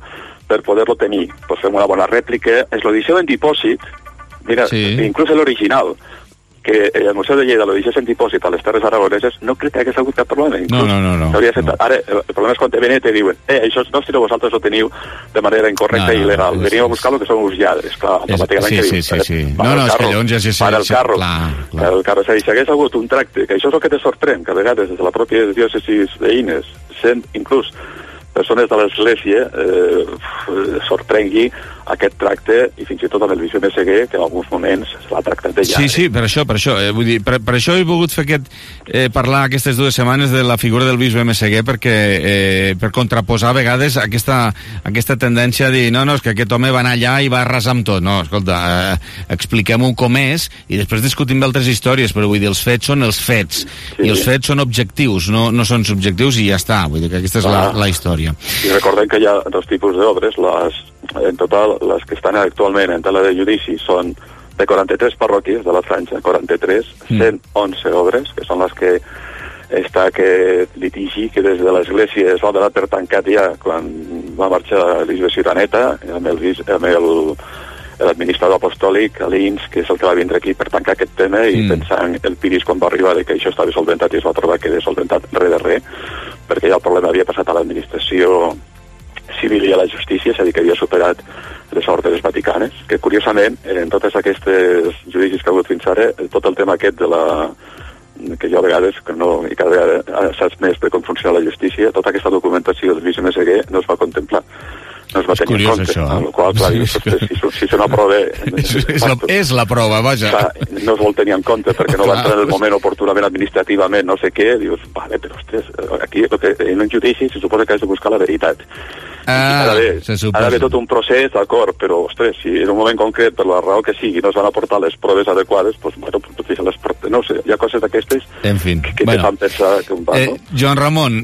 per poder-lo tenir. Pues fem una bona rèplica, ens lo deixeu en dipòsit, mira, sí. Inclús l'original, que el Museu de Lleida lo deixés en dipòsit a les Terres Aragoneses, no crec que hagués hagut cap problema. Inclús, no, no, no. no, no. Ara, el problema és quan te venen i te diuen eh, això és nostre, vosaltres ho teniu de manera incorrecta no, no, i il·legal. No, Veniu a buscar-lo, que són uns lladres. Clar, sí, sí, sí, sí. No, no, és que llavors ja... Para el carro. El carro. Si hagués hagut un tracte, que això és el que te sorprèn, que a vegades des de la pròpia diòcesis veïnes, sent inclús persones de l'Església, eh, sorprengui aquest tracte, i fins i tot amb el bisbe Meseguer, que en alguns moments se l'ha tractat de lladre. Sí, sí, per això, per això. Eh, vull dir, per, per això he volgut fer aquest, eh, parlar aquestes dues setmanes de la figura del bisbe Meseguer, perquè eh, per contraposar a vegades aquesta, aquesta tendència a dir, no, no, és que aquest home va anar allà i va arrasar amb tot. No, escolta, eh, expliquem-ho com és i després discutim altres històries, però vull dir, els fets són els fets, sí, i els fets són objectius, no, no són subjectius, i ja està. Vull dir que aquesta és ah. la, la història. I recordem que hi ha dos tipus d'obres, les en total, les que estan actualment en tela de judici són de quaranta-tres parròquies de la Franja, quaranta-tres, cent onze obres, que són les que està aquest litigi que des de l'Església es va donar per tancat ja quan va marxar l'Isbe Ciraneta amb el, amb el l'administrador apostòlic, l'Ins, que és el que va vindre aquí per tancar aquest tema, i mm. pensant el Piris quan va arribar de que això estava solventat i es va trobar que era solventat res de res, perquè ja el problema havia passat a l'administració civil i a la justícia, és a dir, que havia superat les ordres vaticanes, que curiosament en totes aquestes judicis que ha hagut fins ara, tot el tema aquest de la que jo a vegades, que no, i cada vegada saps més de com funciona la justícia, tota aquesta documentació del bisbe Meseguer no es va contemplar, no es va és tenir curiós, en compte, això, eh? amb la qual cosa, sí. si, si se n'aprova és, és, la, és la prova, vaja. Clar, no es vol tenir en compte perquè no va entrar en el moment oportunament administrativament, no sé què, dius, vale, però ostres, aquí que, en un judici se suposa que has de buscar la veritat. Ah, ha d'haver tot un procés, d'acord, però, ostres, si en un moment concret, per la raó que sigui, no es van aportar les proves adequades, doncs, bueno, potser se les porta, no sé, hi ha coses d'aquestes en fin, que, que bueno, te fan pensar que un va, eh, no? Joan Ramon,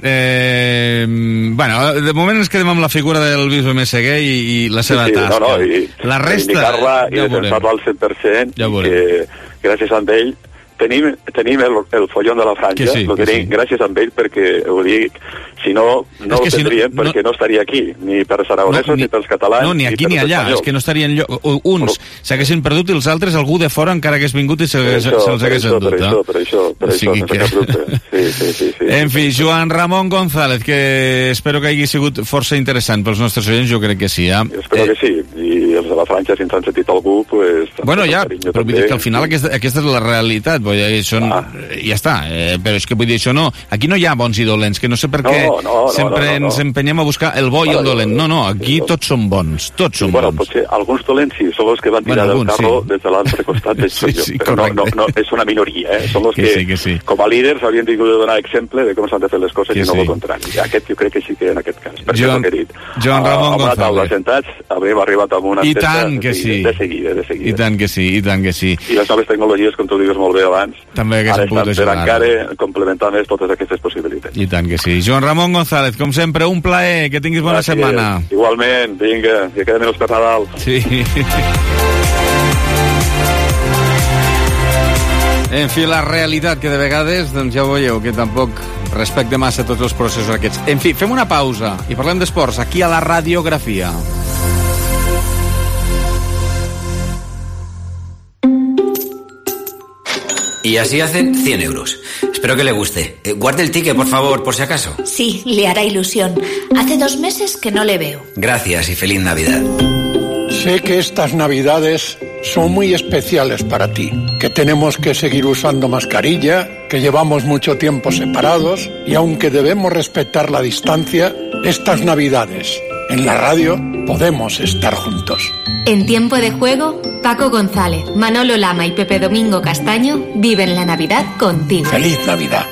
eh, bueno, de moment ens quedem amb la figura del bisbe Meseguer i, i la seva sí, sí, tasca. No, no, i, la resta... Indicar-la i ja defensar-la al cent per cent, ja i que gràcies a ell tenim, tenim el, el follon de la Franja, sí, lo tenim sí. gràcies a ell, perquè ho dic, si no, no ho tindríem, si no, perquè no, no estaria aquí, ni per els aragonesos, no, ni, ni pels catalans, no, ni aquí ni, ni allà, espanyols. És que no estarien lloc, uns s'haguessin perdut i els altres algú de fora encara hagués vingut i se'ls hagués endut. Per això, per això, per això, o sigui que... sí, sí, sí, sí, en fi, Joan Ramon González, que espero que hagi sigut força interessant pels nostres oients, jo crec que sí. Eh? Espero eh... que sí, i els de la Franja, si ens han sentit algú, pues... Bueno, ja, però vull dir que al final aquesta, aquesta és la realitat, vull dir, són... Ah. ja està, eh, però és que vull dir això no, aquí no hi ha bons i dolents, que no sé per què no, no, no, sempre no, no, no. ens empenyem a buscar el bo i el dolent, no, no, aquí sí, tots són bons, tots són bueno, bons. Potser alguns dolents sí, són els que van tirar bueno, alguns, del carro sí. des de l'altre costat del sí, sí, però no, no, no, és una minoria, eh? Són els que, que, sí, que sí. com a líders haurien tingut de donar exemple de com s'han de fer les coses que i no sí. el contrari. Aquest jo crec que sí que en aquest cas, perquè Joan, que he dit, Joan Ramon a una taula sentats havíem arribat amb una I tant que sí. de seguida, de seguida. I tant que sí, i tant que sí. I les noves tecnologies, com tu digues molt bé abans, també haguessin pogut ajudar. Complementar més totes aquestes possibilitats. I tant que sí. Joan Ramon González, com sempre, un plaer, que tinguis bona Gràcies. setmana. Igualment, vinga, que queden minuts per Nadal. Sí. En fi, la realitat, que de vegades, doncs ja ho veieu, que tampoc respecte massa tots els processos aquests. En fi, fem una pausa i parlem d'esports, aquí a la Radiografia. Y así hacen cien euros. Espero que le guste. Eh, guarde el ticket, por favor, por si acaso. Sí, le hará ilusión. Hace dos meses que no le veo. Gracias y feliz Navidad. Sé que estas Navidades son muy especiales para ti, que tenemos que seguir usando mascarilla, que llevamos mucho tiempo separados y aunque debemos respetar la distancia, estas Navidades, en la radio, podemos estar juntos. En Tiempo de Juego, Paco González, Manolo Lama y Pepe Domingo Castaño viven la Navidad contigo. ¡Feliz Navidad!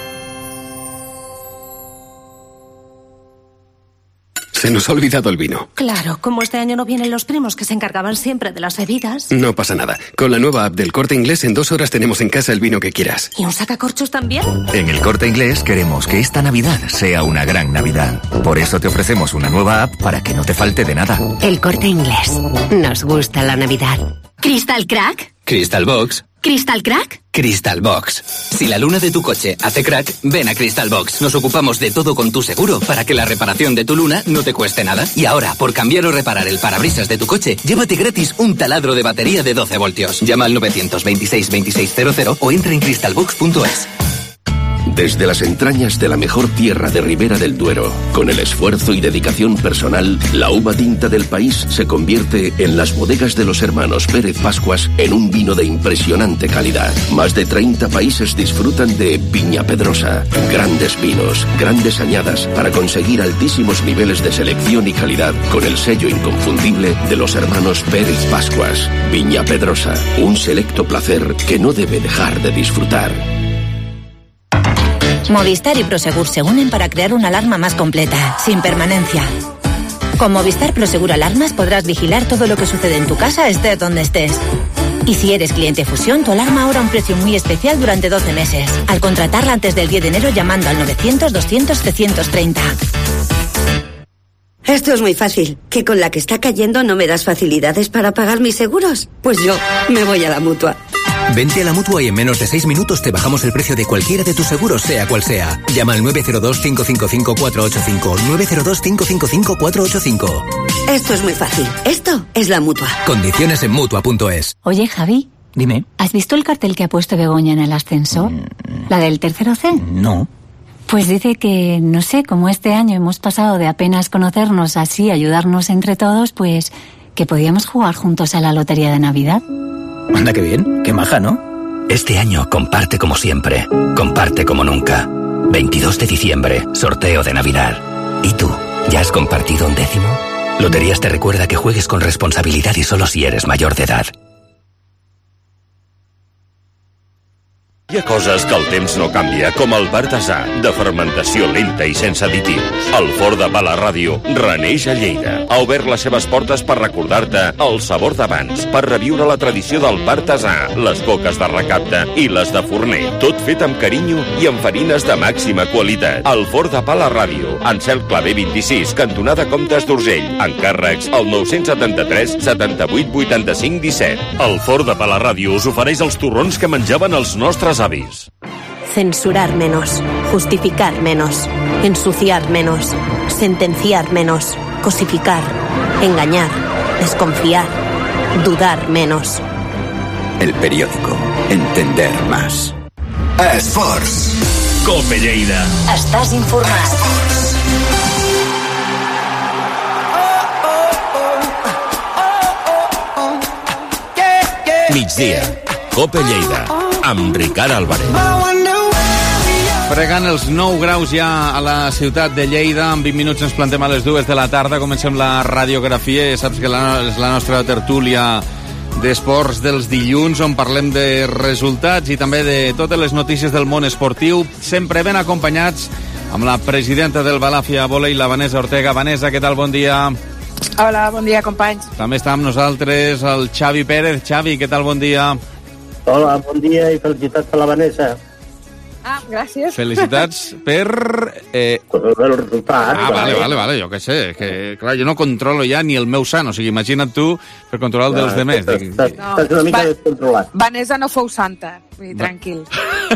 Se nos ha olvidado el vino. Claro, como este año no vienen los primos que se encargaban siempre de las bebidas. No pasa nada. Con la nueva app del Corte Inglés, en dos horas tenemos en casa el vino que quieras. ¿Y un sacacorchos también? En el Corte Inglés queremos que esta Navidad sea una gran Navidad. Por eso te ofrecemos una nueva app para que no te falte de nada. El Corte Inglés. Nos gusta la Navidad. ¿Crystal Crack? Crystal Box. ¿Crystal Crack? Crystal Box. Si la luna de tu coche hace crack, ven a Crystal Box. Nos ocupamos de todo con tu seguro para que la reparación de tu luna no te cueste nada. Y ahora, por cambiar o reparar el parabrisas de tu coche, llévate gratis un taladro de batería de doce voltios. Llama al nueve dos seis, veintiséis cero cero o entra en crystal box punto es. Desde las entrañas de la mejor tierra de Ribera del Duero, con el esfuerzo y dedicación personal, la uva tinta del país se convierte en las bodegas de los hermanos Pérez Pascuas en un vino de impresionante calidad. Más de treinta países disfrutan de Viña Pedrosa. Grandes vinos, grandes añadas para conseguir altísimos niveles de selección y calidad con el sello inconfundible de los hermanos Pérez Pascuas. Viña Pedrosa, un selecto placer que no debe dejar de disfrutar. Movistar y Prosegur se unen para crear una alarma más completa, sin permanencia. Con Movistar Prosegur Alarmas podrás vigilar todo lo que sucede en tu casa, estés donde estés. Y si eres cliente Fusión, tu alarma ahora a un precio muy especial durante doce meses. Al contratarla antes del diez de enero llamando al novecientos, doscientos, setecientos treinta. Esto es muy fácil. ¿Que con la que está cayendo no me das facilidades para pagar mis seguros? Pues yo me voy a la Mutua. Vente a la Mutua y en menos de seis minutos te bajamos el precio de cualquiera de tus seguros, sea cual sea. Llama al nueve cero dos, cinco cinco cinco, cuatro ocho cinco, nueve cero dos, cinco cinco cinco, cuatro ocho cinco. Esto es muy fácil. Esto es la Mutua. Condiciones en Mutua punto es. Oye, Javi. Dime. ¿Has visto el cartel que ha puesto Begoña en el ascensor? Mm. ¿La del tercero C? No. Pues dice que, no sé, como este año hemos pasado de apenas conocernos así, ayudarnos entre todos, pues que podíamos jugar juntos a la lotería de Navidad. Anda, qué bien, qué maja, ¿no? Este año comparte como siempre, comparte como nunca. veintidós de diciembre, sorteo de Navidad. ¿Y tú, ya has compartido un décimo? Loterías te recuerda que juegues con responsabilidad y solo si eres mayor de edad. Hi ha coses que el temps no canvia, com el Bartasà, de fermentació lenta i sense additius. El forn de pa la ràdio reneix a Lleida. Ha obert les seves portes per recordar-te el sabor d'abans, per reviure la tradició del Bartasà, les coques de recapte i les de forner. Tot fet amb carinyo i amb farines de màxima qualitat. El forn de pa la ràdio, Ansel Clavé vint-i-sis, cantonada Comtes d'Urgell. Encàrrecs al nou setanta-tres, setanta-vuit, vuitanta-cinc, disset. El forn de pa la ràdio us ofereix els torrons que menjaven els nostres avis. Censurar menos, justificar menos, ensuciar menos, sentenciar menos, cosificar, engañar, desconfiar, dudar menos. El periódico. Entender más. Esports. Cope Lleida. Estàs informat. Migdia. Cope Lleida. Amb Ricard Álvarez. Fregant els nou graus ja a la ciutat de Lleida. En vint minuts ens plantem a les dues de la tarda. Comencem la radiografia. Ja saps que la, és la nostra tertúlia d'esports dels dilluns, on parlem de resultats i també de totes les notícies del món esportiu, sempre ben acompanyats amb la presidenta del Balàfia Volei, la Vanessa Ortega. Vanessa, què tal? Bon dia. Hola, bon dia, companys. També està amb nosaltres el Xavi Pérez. Xavi, què tal? Bon dia. Hola, bon dia i felicitats per la Vanessa. Ah, gràcies. Felicitats per... Eh... el resultat. Ah, vale, vale, vale, jo què sé. Que, clar, jo no controlo ja ni el meu sant, o sigui, imagina't tu per controlar el dels demés. Estàs no, una mica va, descontrolat. Vanessa no fou santa, vull dir, tranquil.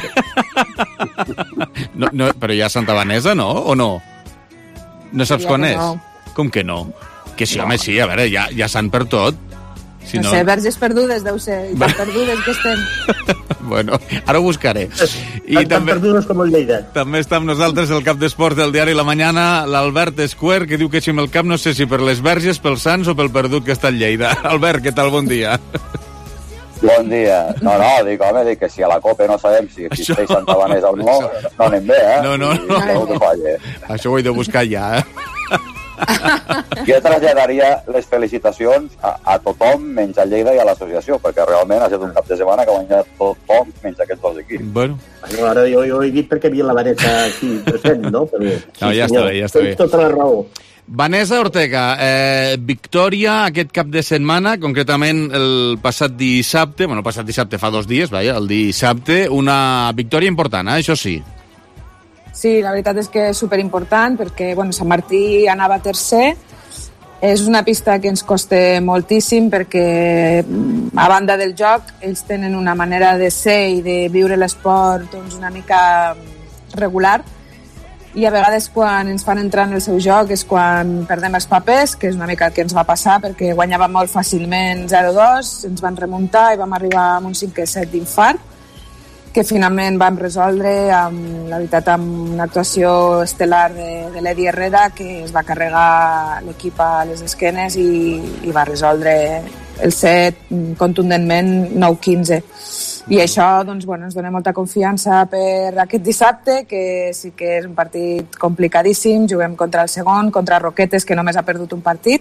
no, no, però hi ha Santa Vanessa, no? O no? No saps quan és? No. Com que no? Que sí, no. Home, sí, a veure, hi ha, hi ha sant per tot. Si no, no sé, verges perdudes deu ser, i tan perdudes que estem. Bueno, ara ho buscaré. I tan també, perdudes com el Lleida. També està amb nosaltres el cap d'esports del diari La Mañana, l'Albert Esquer, que diu que així amb el cap no sé si per les verges, pels sants o pel perdut que està al Lleida. Albert, què tal? Bon dia. Bon dia. No, no, dic, home, dic que si a la Copa no sabem si existeix Santa Vanessa o no, no anem bé, eh? No, no, no. no. Això ho he de buscar ja, eh? Jo traslladaria les felicitacions a, a tothom menys a Lleida i a l'associació, perquè realment ha estat un cap de setmana que ha guanyat tothom menys aquests dos equips. Bueno. No, ara jo, jo he dit perquè havia la Vanessa aquí present, no? Però, sí, no, ja senyor, està bé, ja està bé. Tota la raó. Vanessa Ortega, eh, victòria aquest cap de setmana, concretament el passat dissabte, bueno, el passat dissabte fa dos dies, vaja, el dissabte, una victòria important, eh, això sí. Sí, la veritat és que és superimportant perquè bueno, Sant Martí anava tercer És una pista que ens costa moltíssim perquè, a banda del joc, ells tenen una manera de ser i de viure l'esport doncs, una mica regular, i a vegades quan ens fan entrar en el seu joc és quan perdem els papers, que és una mica el que ens va passar, perquè guanyàvem molt fàcilment zero dos, ens van remuntar i vam arribar amb un cinquè set d'infart, que finalment vam resoldre, amb, la veritat, amb una actuació estel·lar de, de l'Edi Herrera, que es va carregar l'equip a les esquenes i, i va resoldre el set contundentment nou quinze. I això doncs, bueno, ens dona molta confiança per aquest dissabte, que sí que és un partit complicadíssim. Juguem contra el segon, contra Roquetes, que només ha perdut un partit.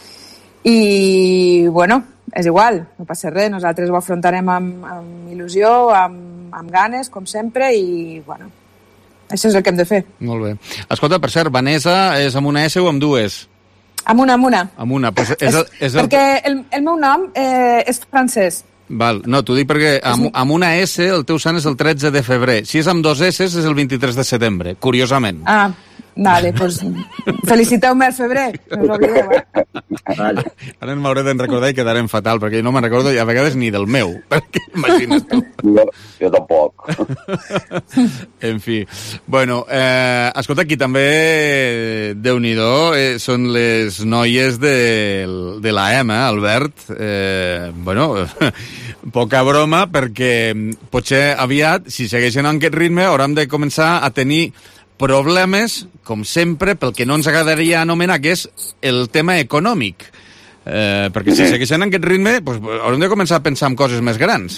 I, bueno, és igual, no passa res. Nosaltres ho afrontarem amb, amb il·lusió, amb, amb ganes, com sempre, i, bueno, això és el que hem de fer. Molt bé. Escolta, per cert, Vanessa és amb una S o amb dues? Amb una, amb una. Amb una. Pues és el, és el... Perquè el, el meu nom eh, és francès. Val, no, t'ho dic perquè amb, amb una S el teu sant és el tretze de febrer. Si és amb dos S és el vint-i-tres de setembre, curiosament. Ah, vale, doncs feliciteu-me al febrer, no us oblideu, eh? Vale. Ara m'hauré de recordar i quedarem fatal, perquè no me'n recordo a vegades ni del meu, perquè imagina't tu. Jo, jo tampoc. En fi, bueno, eh, escolta, aquí també, Déu-n'hi-do, eh, són les noies de, de l'A M, eh, Albert. Eh, bueno, poca broma, perquè potser aviat, si segueixen en aquest ritme, hauran de començar a tenir problemes, com sempre, pel que no ens agradaria anomenar, que és el tema econòmic. Eh, perquè si segueixen en aquest ritme, pues, haurem de començar a pensar en coses més grans.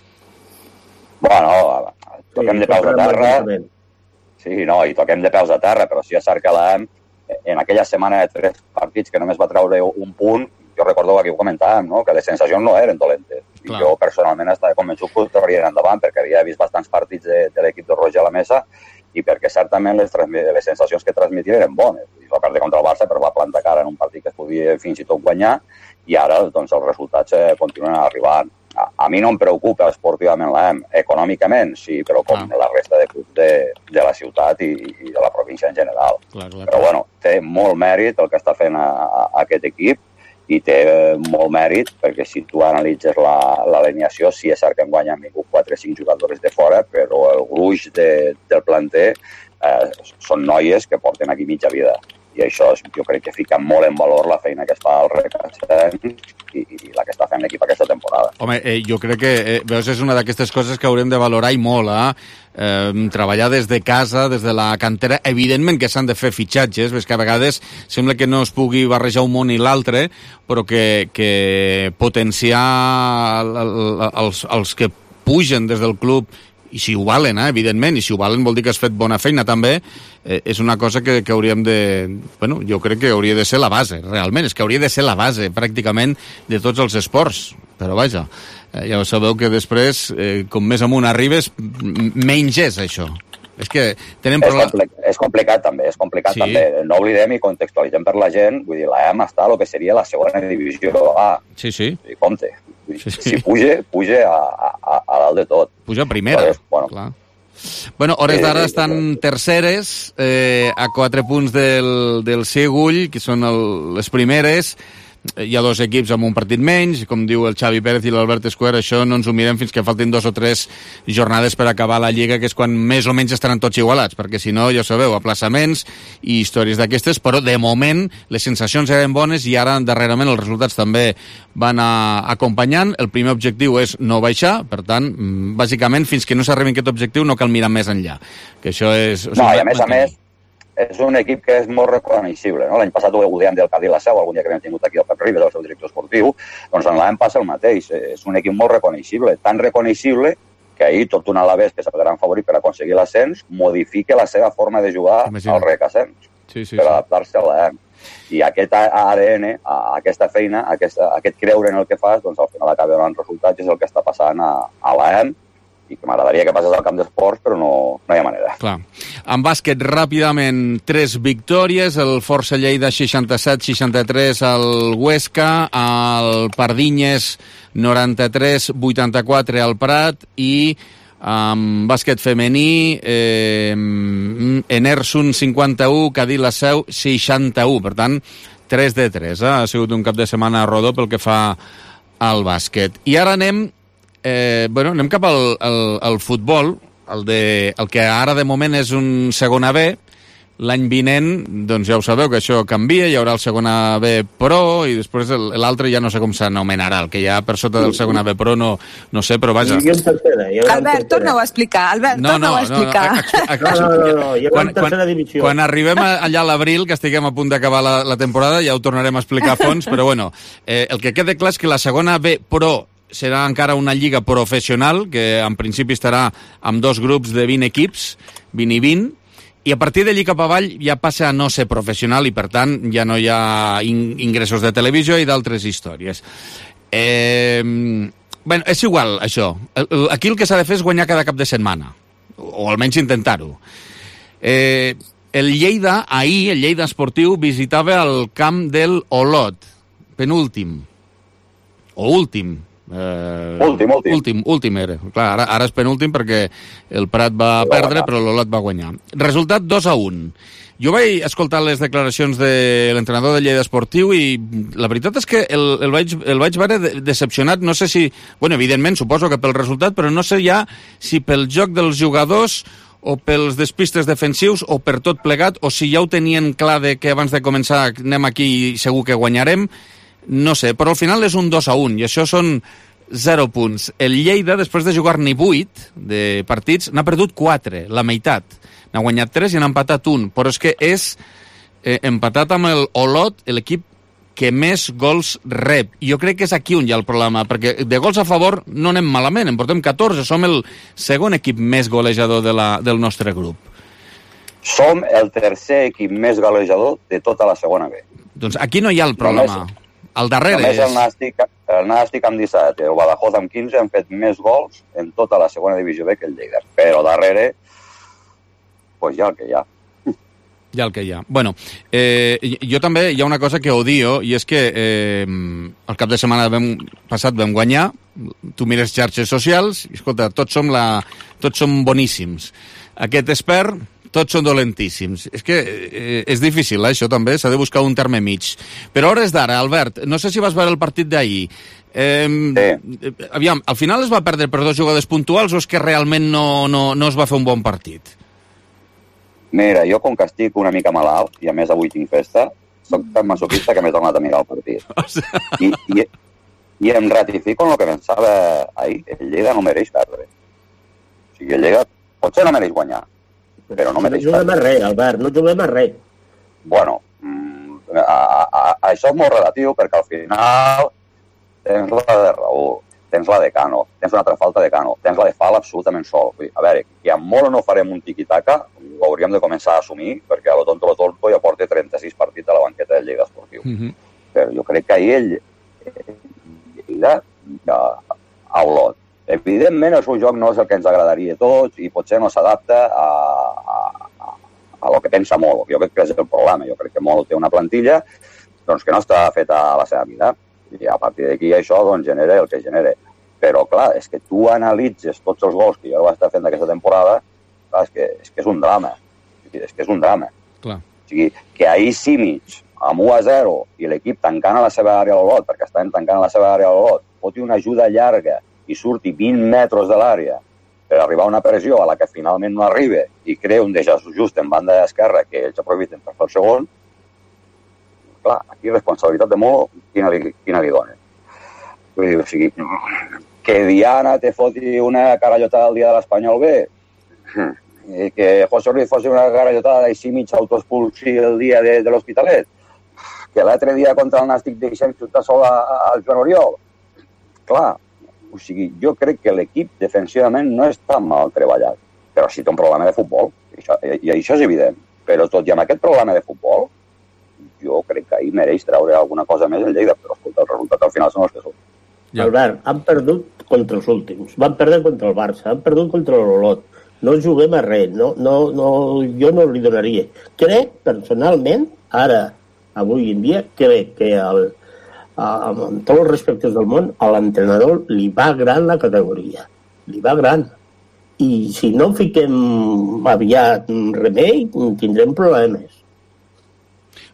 Bueno, toquem de peus a terra. Sí, no, i toquem de peus a terra, però sí és cert que l'A M, en aquella setmana de tres partits que només va treure un punt, jo recordo que aquí ho comentàvem, no? Que les sensacions no eren dolentes. I Clar. Jo personalment estava convençut que ho trobarien endavant, perquè havia vist bastants partits de, de l'equip de Roger a la Mesa, i perquè certament les, les sensacions que transmetien eren bones. I va perdre contra el Barça, però va plantar cara en un partit que es podia fins i tot guanyar, i ara doncs, els resultats eh, continuen arribant. A, a mi no em preocupa esportivament l'A M, econòmicament sí, però com ah. la resta de clubs de, de la ciutat i, i de la província en general. Clar, clar, però bueno, té molt mèrit el que està fent a, a, a aquest equip, i té molt mèrit, perquè si tu analitzes l'alineació, sí és cert que en guanya han vingut quatre o cinc jugadores de fora, però el gruix de, del planter eh, són noies que porten aquí mitja vida. I això jo crec que fica molt en valor la feina que es fa al Recassent i, i la que està fent l'equip aquesta temporada. Home, eh, jo crec que, eh, veus, és una d'aquestes coses que haurem de valorar i molt, eh? Eh, treballar des de casa, des de la cantera. Evidentment que s'han de fer fitxatges, ves que a vegades sembla que no es pugui barrejar un món i l'altre, però que, que potenciar els, els que pugen des del club, i si ho valen, eh, evidentment, i si ho valen vol dir que has fet bona feina també, eh, és una cosa que, que hauríem de... Bueno, jo crec que hauria de ser la base, realment, és que hauria de ser la base, pràcticament, de tots els esports, però vaja, eh, ja ho sabeu que després, eh, com més amunt arribes, menys és això. És que tenen... És, complicat, és complicat també, és complicat sí. també. No oblidem i contextualitzem per la gent, vull dir, l'A M està a lo que seria la segona divisió A. Sí, sí. I compte. Sí, sí. Si puja, puja a, a, a dalt de tot. Puja a primera. Però, bueno, clar. Bueno, hores d'ara estan terceres, eh, a quatre punts del, del Segull, que són el, les primeres. Hi ha dos equips amb un partit menys, com diu el Xavi Pérez i l'Albert Escuer, això no ens ho mirem fins que faltin dos o tres jornades per acabar la Lliga, que és quan més o menys estaran tots igualats, perquè si no, ja sabeu, aplaçaments i històries d'aquestes, però de moment les sensacions eren bones i ara darrerament els resultats també van a, acompanyant. El primer objectiu és no baixar, per tant, bàsicament, fins que no s'arribi a aquest objectiu no cal mirar més enllà. Que això és... No, i a més a més, és un equip que és molt reconeixible, no? L'any passat ho dèiem del Cadí la Seu, algun dia que hem tingut aquí el Pep Ribes, el seu director esportiu, doncs en l'any passa el mateix. És un equip molt reconeixible, tan reconeixible que ahir tot un Alavés, que és el gran favorit per aconseguir l'ascens, modifica la seva forma de jugar Imagina. al Recassens sí, sí, per sí. adaptar-se a l'A M. I aquest A D N, aquesta feina, aquesta, aquest creure en el que fas, doncs al final acaba donant resultats i és el que està passant a, a l'A M, i que m'agradaria que passés al camp d'esports, però no, no hi ha manera. Clar. En bàsquet, ràpidament, tres victòries, el Força Lleida seixanta-set seixanta-tres al Huesca, el Pardinyes noranta-tres vuitanta-quatre al Prat i en bàsquet femení eh, Enersun cinquanta-u, Cadí la Seu seixanta-u. Per tant, tres de tres, eh? Ha sigut un cap de setmana rodó pel que fa al bàsquet. I ara anem, eh, bueno, anem cap al, al, al futbol, el, de, el que ara de moment és un segona B. L'any vinent, doncs ja ho sabeu que això canvia, hi haurà el segona B Pro i després l'altre ja no sé com s'anomenarà, el que hi ha per sota del segona B Pro no, no sé, però vaja. Albert, torna-ho a explicar, Albert, no, torna-ho no, a explicar. No, no, no, no, no, hi haurà quan, en tercera quan, divisió. Quan arribem allà a l'abril, que estiguem a punt d'acabar la, la temporada, ja ho tornarem a explicar a fons, però bueno, eh, el que queda clar és que la segona B Pro serà encara una lliga professional, que en principi estarà amb dos grups de vint equips, vint i vint, i a partir d'allí cap avall ja passa a no ser professional i, per tant, ja no hi ha in ingressos de televisió i d'altres històries. Eh, bueno, és igual, això. Aquí el que s'ha de fer és guanyar cada cap de setmana, o almenys intentar-ho. Eh, el Lleida, ahir, el Lleida Esportiu, visitava el camp del Olot, penúltim, o últim, Eh, últim, últim. Últim, últim era. Clar, ara, ara és penúltim perquè el Prat va sí, perdre, va però l'Olot va guanyar. Resultat dos a un. Jo vaig escoltar les declaracions de l'entrenador del Lleida Esportiu i la veritat és que el, el, vaig, el vaig veure decepcionat, no sé si... Bueno, evidentment, suposo que pel resultat, però no sé ja si pel joc dels jugadors o pels despistes defensius o per tot plegat, o si ja ho tenien clar de que abans de començar anem aquí i segur que guanyarem. No sé, però al final és un dos a un i això són zero punts. El Lleida, després de jugar-n'hi vuit de partits, n'ha perdut quatre, la meitat. N'ha guanyat tres i n'ha empatat un, però és que és eh, empatat amb el Olot, l'equip que més gols rep. I jo crec que és aquí on hi ha el problema, perquè de gols a favor no anem malament, en portem catorze, som el segon equip més golejador de la, del nostre grup. Som el tercer equip més golejador de tota la segona B. Doncs aquí no hi ha el problema. Només... Al darrere Només és... el Nàstic, el Nàstic amb disset, el Badajoz amb quinze han fet més gols en tota la segona divisió B que el Lleida. Però darrere, pues ja el que hi ha. Ja el que hi ha. Bueno, eh, jo també hi ha una cosa que odio, i és que eh, el cap de setmana vam, passat vam guanyar, tu mires xarxes socials, i escolta, tots som, la, tots som boníssims. Aquest es perd, tots són dolentíssims. És que eh, és difícil, eh, això també, s'ha de buscar un terme mig. Però a hores d'ara, Albert, no sé si vas veure el partit d'ahir. Eh, sí. Aviam, al final es va perdre per dos jugades puntuals o és que realment no, no, no es va fer un bon partit? Mira, jo com que estic una mica malalt, i a més avui tinc festa, soc tan masoquista que m'he tornat a mirar el partit. O sea... I, i, I em ratifico en el que pensava ahir. El Lleida no mereix perdre. O sigui, el Lleida potser no mereix guanyar, però no mereix perdre. No juguem a res, Albert, no juguem a res. Bueno, a, a, a això és molt relatiu, perquè al final tens la de Raúl, tens la de Cano, tens una altra falta de Cano, tens la de Fal absolutament sol. A veure, que amb molt no farem un tiqui-taca, ho hauríem de començar a assumir, perquè a lo tonto lo tonto ja porta trenta-sis partits a la banqueta del Lleida Esportiu. Mm -hmm. Però jo crec que ahir ell, Lleida, a Olot. Evidentment, el seu joc no és el que ens agradaria a tots i potser no s'adapta a, a, a lo que pensa Molo. Jo crec que és el problema. Jo crec que Molo té una plantilla doncs, que no està feta a la seva mida i a partir d'aquí això doncs, genera el que genera. Però, clar, és que tu analitzes tots els gols que jo vaig estar fent aquesta temporada, clar, és, que, és que és un drama. És que és un drama. Clar. O sigui, que ahir Simic, amb u a zero, i l'equip tancant a la seva àrea a l'Olot, perquè estan tancant a la seva àrea a l'Olot, foti una ajuda llarga i surti vint metres de l'àrea per arribar a una pressió a la que finalment no arriba i crea un desajust en banda esquerra que ells aprofiten per fer el segon, clar, aquí responsabilitat de Molo, quina li, quina li donen? Vull dir, o sigui, que Diana te foti una carallotada el dia de l'Espanyol B, i que José Luis fos una carallotada i Simic autoexpulsi el dia de, de l'Hospitalet, que l'altre dia contra el Nàstic deixem xutar sol al Joan Oriol. Clar, o sigui, jo crec que l'equip defensivament no està mal treballat, però sí té un problema de futbol, i això, i això és evident. Però tot i amb aquest problema de futbol, jo crec que ahir mereix treure alguna cosa més el Lleida, però escolta, el resultat al final són els que són. Ja. Albert, han perdut contra els últims, van perdre contra el Barça, han perdut contra l'Olot, no juguem a res, no, no, no, jo no li donaria. Crec, personalment, ara, avui en dia, crec que el amb tots els respectes del món, a l'entrenador li va gran la categoria. Li va gran. I si no fiquem aviat remei, tindrem problemes.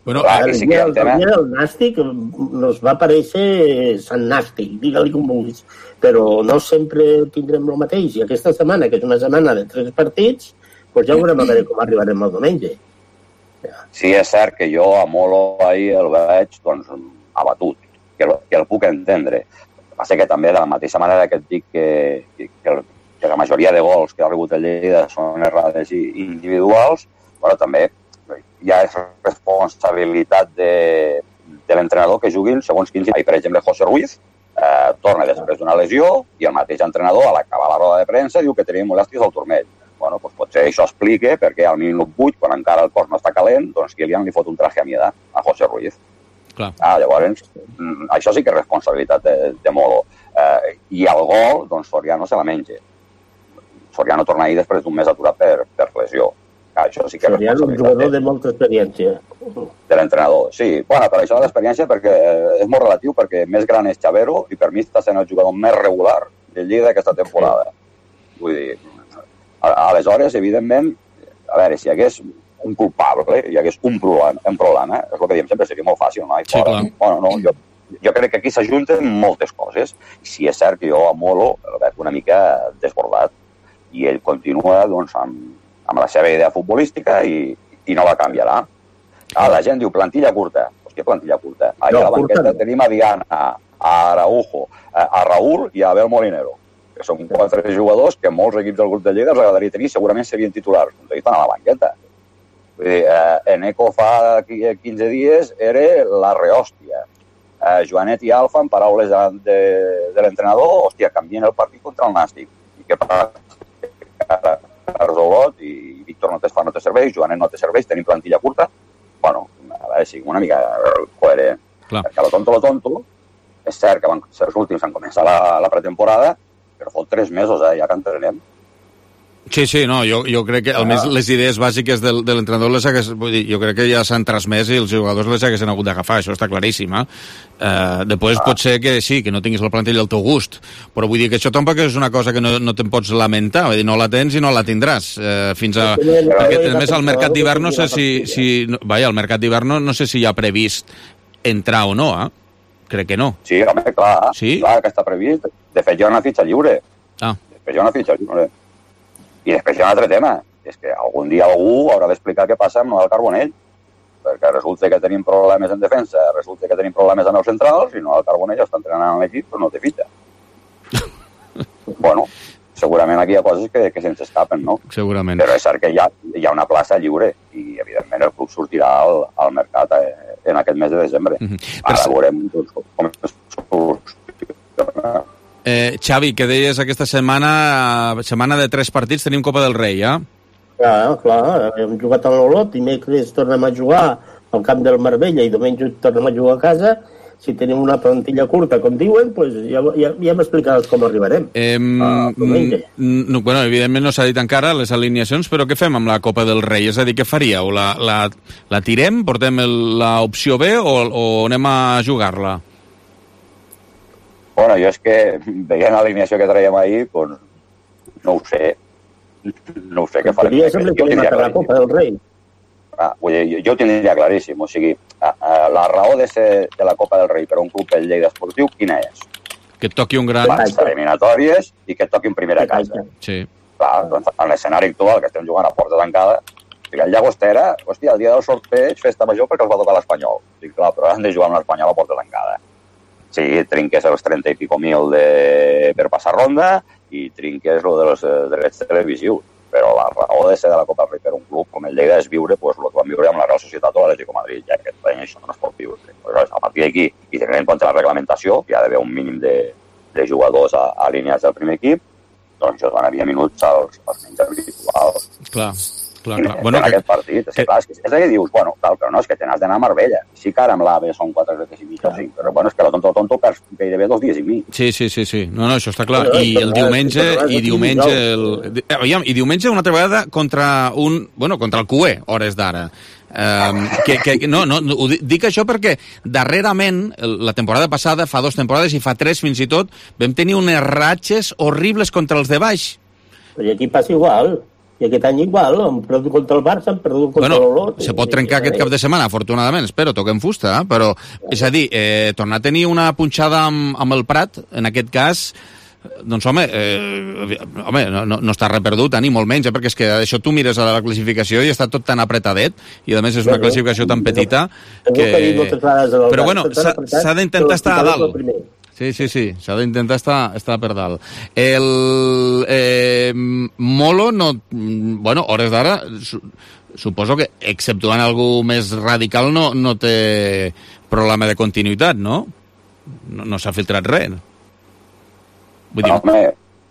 Bueno, clar, el, dia, el, tema... el dia del Nàstic nos va aparèixer Sant Nàstic, digue-li com vulguis, però no sempre tindrem el mateix, i aquesta setmana, que és una setmana de tres partits, doncs ja veurem a veure com arribarem el diumenge. Sí, és cert que jo a Molo ahir el veig doncs, abatut, que el, que el puc entendre. Passa que també de la mateixa manera que et dic que, que, que, el, que la majoria de gols que ha rebut el Lleida són errades individuals, però també ja és responsabilitat de, de l'entrenador que juguin segons quins... Per exemple, José Ruiz eh, torna després d'una lesió i el mateix entrenador, a l'acabar la roda de premsa, diu que tenim molèsties al turmell. Bueno, doncs potser això explica perquè al minut vuit, quan encara el cos no està calent, doncs Kilian li fot un traje a mida a José Ruiz. Clar. Ah, llavors, això sí que és responsabilitat de, de Molo. Eh, I el gol, doncs Soriano se la menja. Soriano torna ahir després d'un mes aturat per, per lesió. Ah, això sí que és Soriano, un jugador de molta experiència. De l'entrenador, sí. Bueno, per això de l'experiència, perquè és molt relatiu, perquè més gran és Chavero i per mi està sent el jugador més regular del Lleida d'aquesta temporada. Sí. Vull dir, aleshores, evidentment, a veure, si hi hagués un culpable, hi hagués un problema, un problema, és el que diem sempre, seria molt fàcil, no? I sí, fora. Bueno, no, jo, jo crec que aquí s'ajunten moltes coses. I si és cert que jo a Molo el veig una mica desbordat i ell continua doncs, amb, amb la seva idea futbolística i, i no la canviarà. Ah, la gent diu plantilla curta. Hòstia, plantilla curta. Ahí no, a la banqueta no. Tenim a Diana, a Araujo, a Raúl i a Abel Molinero, que són quatre jugadors que molts equips del grup de Lleida els agradaria tenir, segurament serien titulars, doncs estan a la banqueta. Vull dir, eh, Eneco fa quinze dies era la rehòstia. Eh, Joanet i Alfa, en paraules de, de, de l'entrenador, hòstia, canvien el partit contra el Nàstic. I què passa? Resolot i Víctor no té, no té serveis, Joanet no té serveis, tenim plantilla curta. Bueno, a veure si una mica coherent. Clar. Perquè lo tonto, lo tonto, és cert que van ser els últims han començat la, la pretemporada, però fot tres mesos, eh, ja que entrenem. Sí, sí, no, jo, jo crec que almenys les idees bàsiques del, de l'entrenador les hagués, vull dir, jo crec que ja s'han transmès i els jugadors les haguessin hagut d'agafar, això està claríssim, eh? Uh, després ah. pot ser que sí, que no tinguis la plantilla al teu gust, però vull dir que això tampoc és una cosa que no, no te'n pots lamentar, vull dir, no la tens i no la tindràs, uh, fins a... Perquè, a més, al mercat d'hivern no sé si... si no, vaja, al mercat d'hivern no, no sé si hi ha previst entrar o no, eh? Crec que no. Sí, home, clar, sí? Clar que està previst. De fet, hi ha una fitxa lliure. Ah. De fet, hi ha una fitxa lliure. I després hi ha un altre tema, és que algun dia algú haurà d'explicar què passa amb Noel Carbonell, perquè resulta que tenim problemes en defensa, resulta que tenim problemes en els centrals, i Noel Carbonell està entrenant en l'equip, però no té fitxa. Bueno, segurament aquí hi ha coses que, que se'ns escapen, no? Segurament. Però és cert que hi ha, hi ha una plaça lliure, i evidentment el club sortirà al, al mercat eh, en aquest mes de desembre. Mm-hmm. Ara Però... veurem doncs, com surt. Eh, Xavi, que deies aquesta setmana, setmana de tres partits, tenim Copa del Rei, eh? Clar, clar, hem jugat a l'Olot, dimecres tornem a jugar al camp del Marbella i diumenge tornem a jugar a casa. Si tenim una plantilla curta, com diuen, pues ja, ja, ja hem explicat com arribarem. Eh, ah, no, bueno, evidentment no s'ha dit encara les alineacions, però què fem amb la Copa del Rei? És a dir, què faríeu? La, la, la tirem, portem l'opció B o, o anem a jugar-la? Bueno, jo és que veient l'alineació que traiem ahir, doncs, no ho sé. No ho sé què farem. Jo sempre tenim a la Copa del Rei. Ah, vull dir, jo, jo ho tindria claríssim. O sigui, a, a, la raó de ser de la Copa del Rei per un club del Lleida Esportiu, quina és? Que et toqui un gran... Les eliminatòries i que et toqui en primera casa. Sí. Clar, doncs, en l'escenari actual, que estem jugant a porta tancada, el Llagostera, hòstia, el dia del sorteig, festa major perquè els va tocar l'Espanyol. Sí, clar, però han de jugar amb l'Espanyol a porta tancada. Sí, trinques els trenta i pico mil de... per passar ronda i trinques lo dels drets televisius. Però la raó de ser de la Copa del Rei per un club com el Lleida és viure pues, el que vam viure amb la Real Societat o l'Atlético de Madrid, ja que aquest això no es pot viure. Pues, a partir d'aquí, i tenint en compte la reglamentació, que hi ha d'haver un mínim de, de jugadors alineats del primer equip, doncs jo donaria minuts als, als menys habituals. Clar. Clar, clar. En, bueno, en que... aquest partit, és, que, clar, és, que, és que dius, bueno, tal, però no, és que te n'has d'anar a Marbella. Sí que ara amb l'AVE són quatre hores i mig o cinc, però bueno, és que la tonto tonto perds gairebé dos dies i mig. Sí, sí, sí, sí. No, no, això està clar. I el diumenge, i diumenge, el... Aviam, i diumenge una altra vegada contra un, bueno, contra el Q E, hores d'ara. Um, que, que, no, no, dic això perquè darrerament, la temporada passada, fa dues temporades i fa tres fins i tot, vam tenir unes ratxes horribles contra els de baix. Però aquí passa igual. I aquest any igual, han perdut contra el Barça, han perdut contra bueno, l'Olot. Se pot trencar aquest cap de setmana, afortunadament, espero, toquem fusta, eh? Però, és a dir, eh, tornar a tenir una punxada amb, amb el Prat, en aquest cas, doncs, home, eh, home no, no, no està res perdut, ni molt menys, eh? Perquè és que això tu mires a la classificació i està tot tan apretadet, i a més és una classificació tan petita que... Però, bueno, s'ha d'intentar estar a dalt. Sí, sí, sí, s'ha d'intentar estar, estar per dalt. El eh, Molo, no, bueno, hores d'ara, su, suposo que, exceptuant algú més radical, no, no té problema de continuïtat, no? No, no s'ha filtrat res. Vull dir... Home,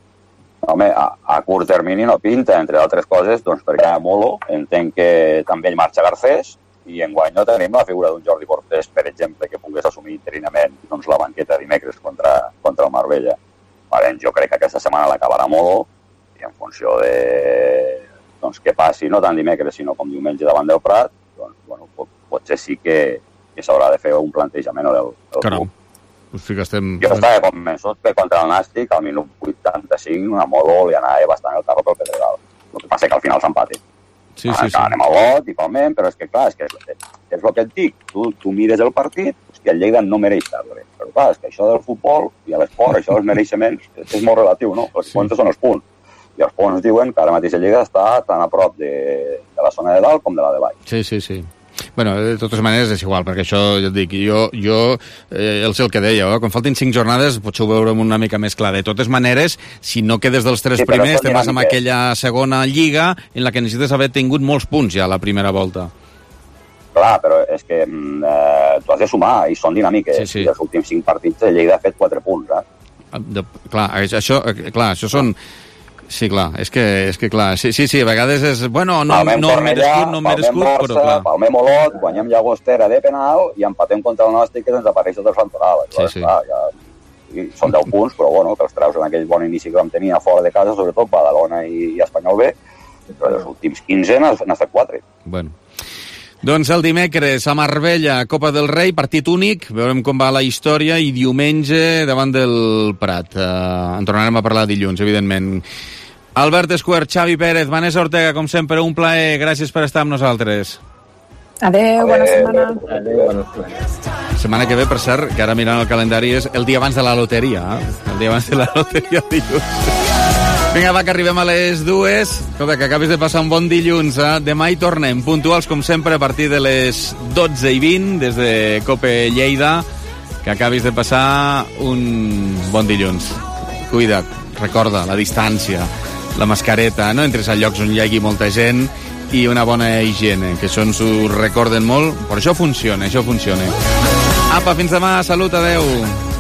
home a, a curt termini no pinta, entre altres coses, doncs perquè a Molo entenc que també ell marxa Garcés, i enguany no tenim la figura d'un Jordi Cortés, per exemple, que pogués assumir interinament doncs, la banqueta dimecres contra, contra el Marbella. Vale, jo crec que aquesta setmana l'acabarà Molo, i en funció de doncs, què passi, no tant dimecres, sinó com diumenge davant del Prat, doncs, bueno, pot, potser sí que, que s'haurà de fer un plantejament del, del club. Pues sí que estem... Jo estava convençut que contra el Nàstic, al minut vuitanta-cinc, a Molo li anava bastant el carro pel Pedregal. El que passa que al final s'empati. Sí, sí, sí. Anem al lot, igualment, però és que, clar, és, que és, és el que et dic. Tu, tu mires el partit, hòstia, el Lleida no mereix perdre. Però, clar, és que això del futbol i a l'esport, això dels mereixements, és, és molt relatiu, no? Els sí. Comptes són els punts. I els punts diuen que ara mateix el Lleida està tan a prop de, de la zona de dalt com de la de baix. Sí, sí, sí. Bueno, de totes maneres és igual, perquè això, ja et dic, jo, jo eh, el sé el que deia, eh? Quan faltin cinc jornades potser ho veurem una mica més clar. De totes maneres, si no quedes dels tres sí, primers, te vas amb aquella segona lliga en la que necessites haver tingut molts punts ja a la primera volta. Clar, però és que eh, tu has de sumar, i són dinàmiques. Sí, sí. I els últims cinc partits el Lleida ha fet quatre punts, eh? De, clar, això, clar, això són... Sí, clar, és que, és que clar, sí, sí, sí, a vegades és, bueno, no, Palmem no merescut, no merescut, Barça, però clar. Palmem Olot, guanyem Llagostera de penal i empatem contra el Nàstic que ens apareix del Santoral. Sí, sí. Clar, ja, i són deu punts, però bueno, que els treus en aquell bon inici que vam tenir a fora de casa, sobretot Badalona i, i Espanyol B, però els últims quinze n'has fet quatre. Bueno. Doncs el dimecres a Marbella, Copa del Rei, partit únic, veurem com va la història, i diumenge davant del Prat. Uh, en tornarem a parlar dilluns, evidentment. Albert Escuer, Xavi Pérez, Vanessa Ortega, com sempre, un plaer. Gràcies per estar amb nosaltres. Adéu, bona setmana. Adéu, bona setmana. Setmana que ve, per cert, que ara mirant el calendari és el dia abans de la loteria. Eh? El dia abans de la loteria dilluns. Vinga, va, que arribem a les dues. Escolta, que acabis de passar un bon dilluns. Eh? Demà hi tornem, puntuals com sempre, a partir de les dotze i vint, des de Cope Lleida. Que acabis de passar un bon dilluns. Cuida't, recorda, la distància, la mascareta, no entres a llocs on hi hagi molta gent, i una bona higiene, que això ens ho recorden molt, però això funciona, això funciona. Apa, fins demà, salut, adeu.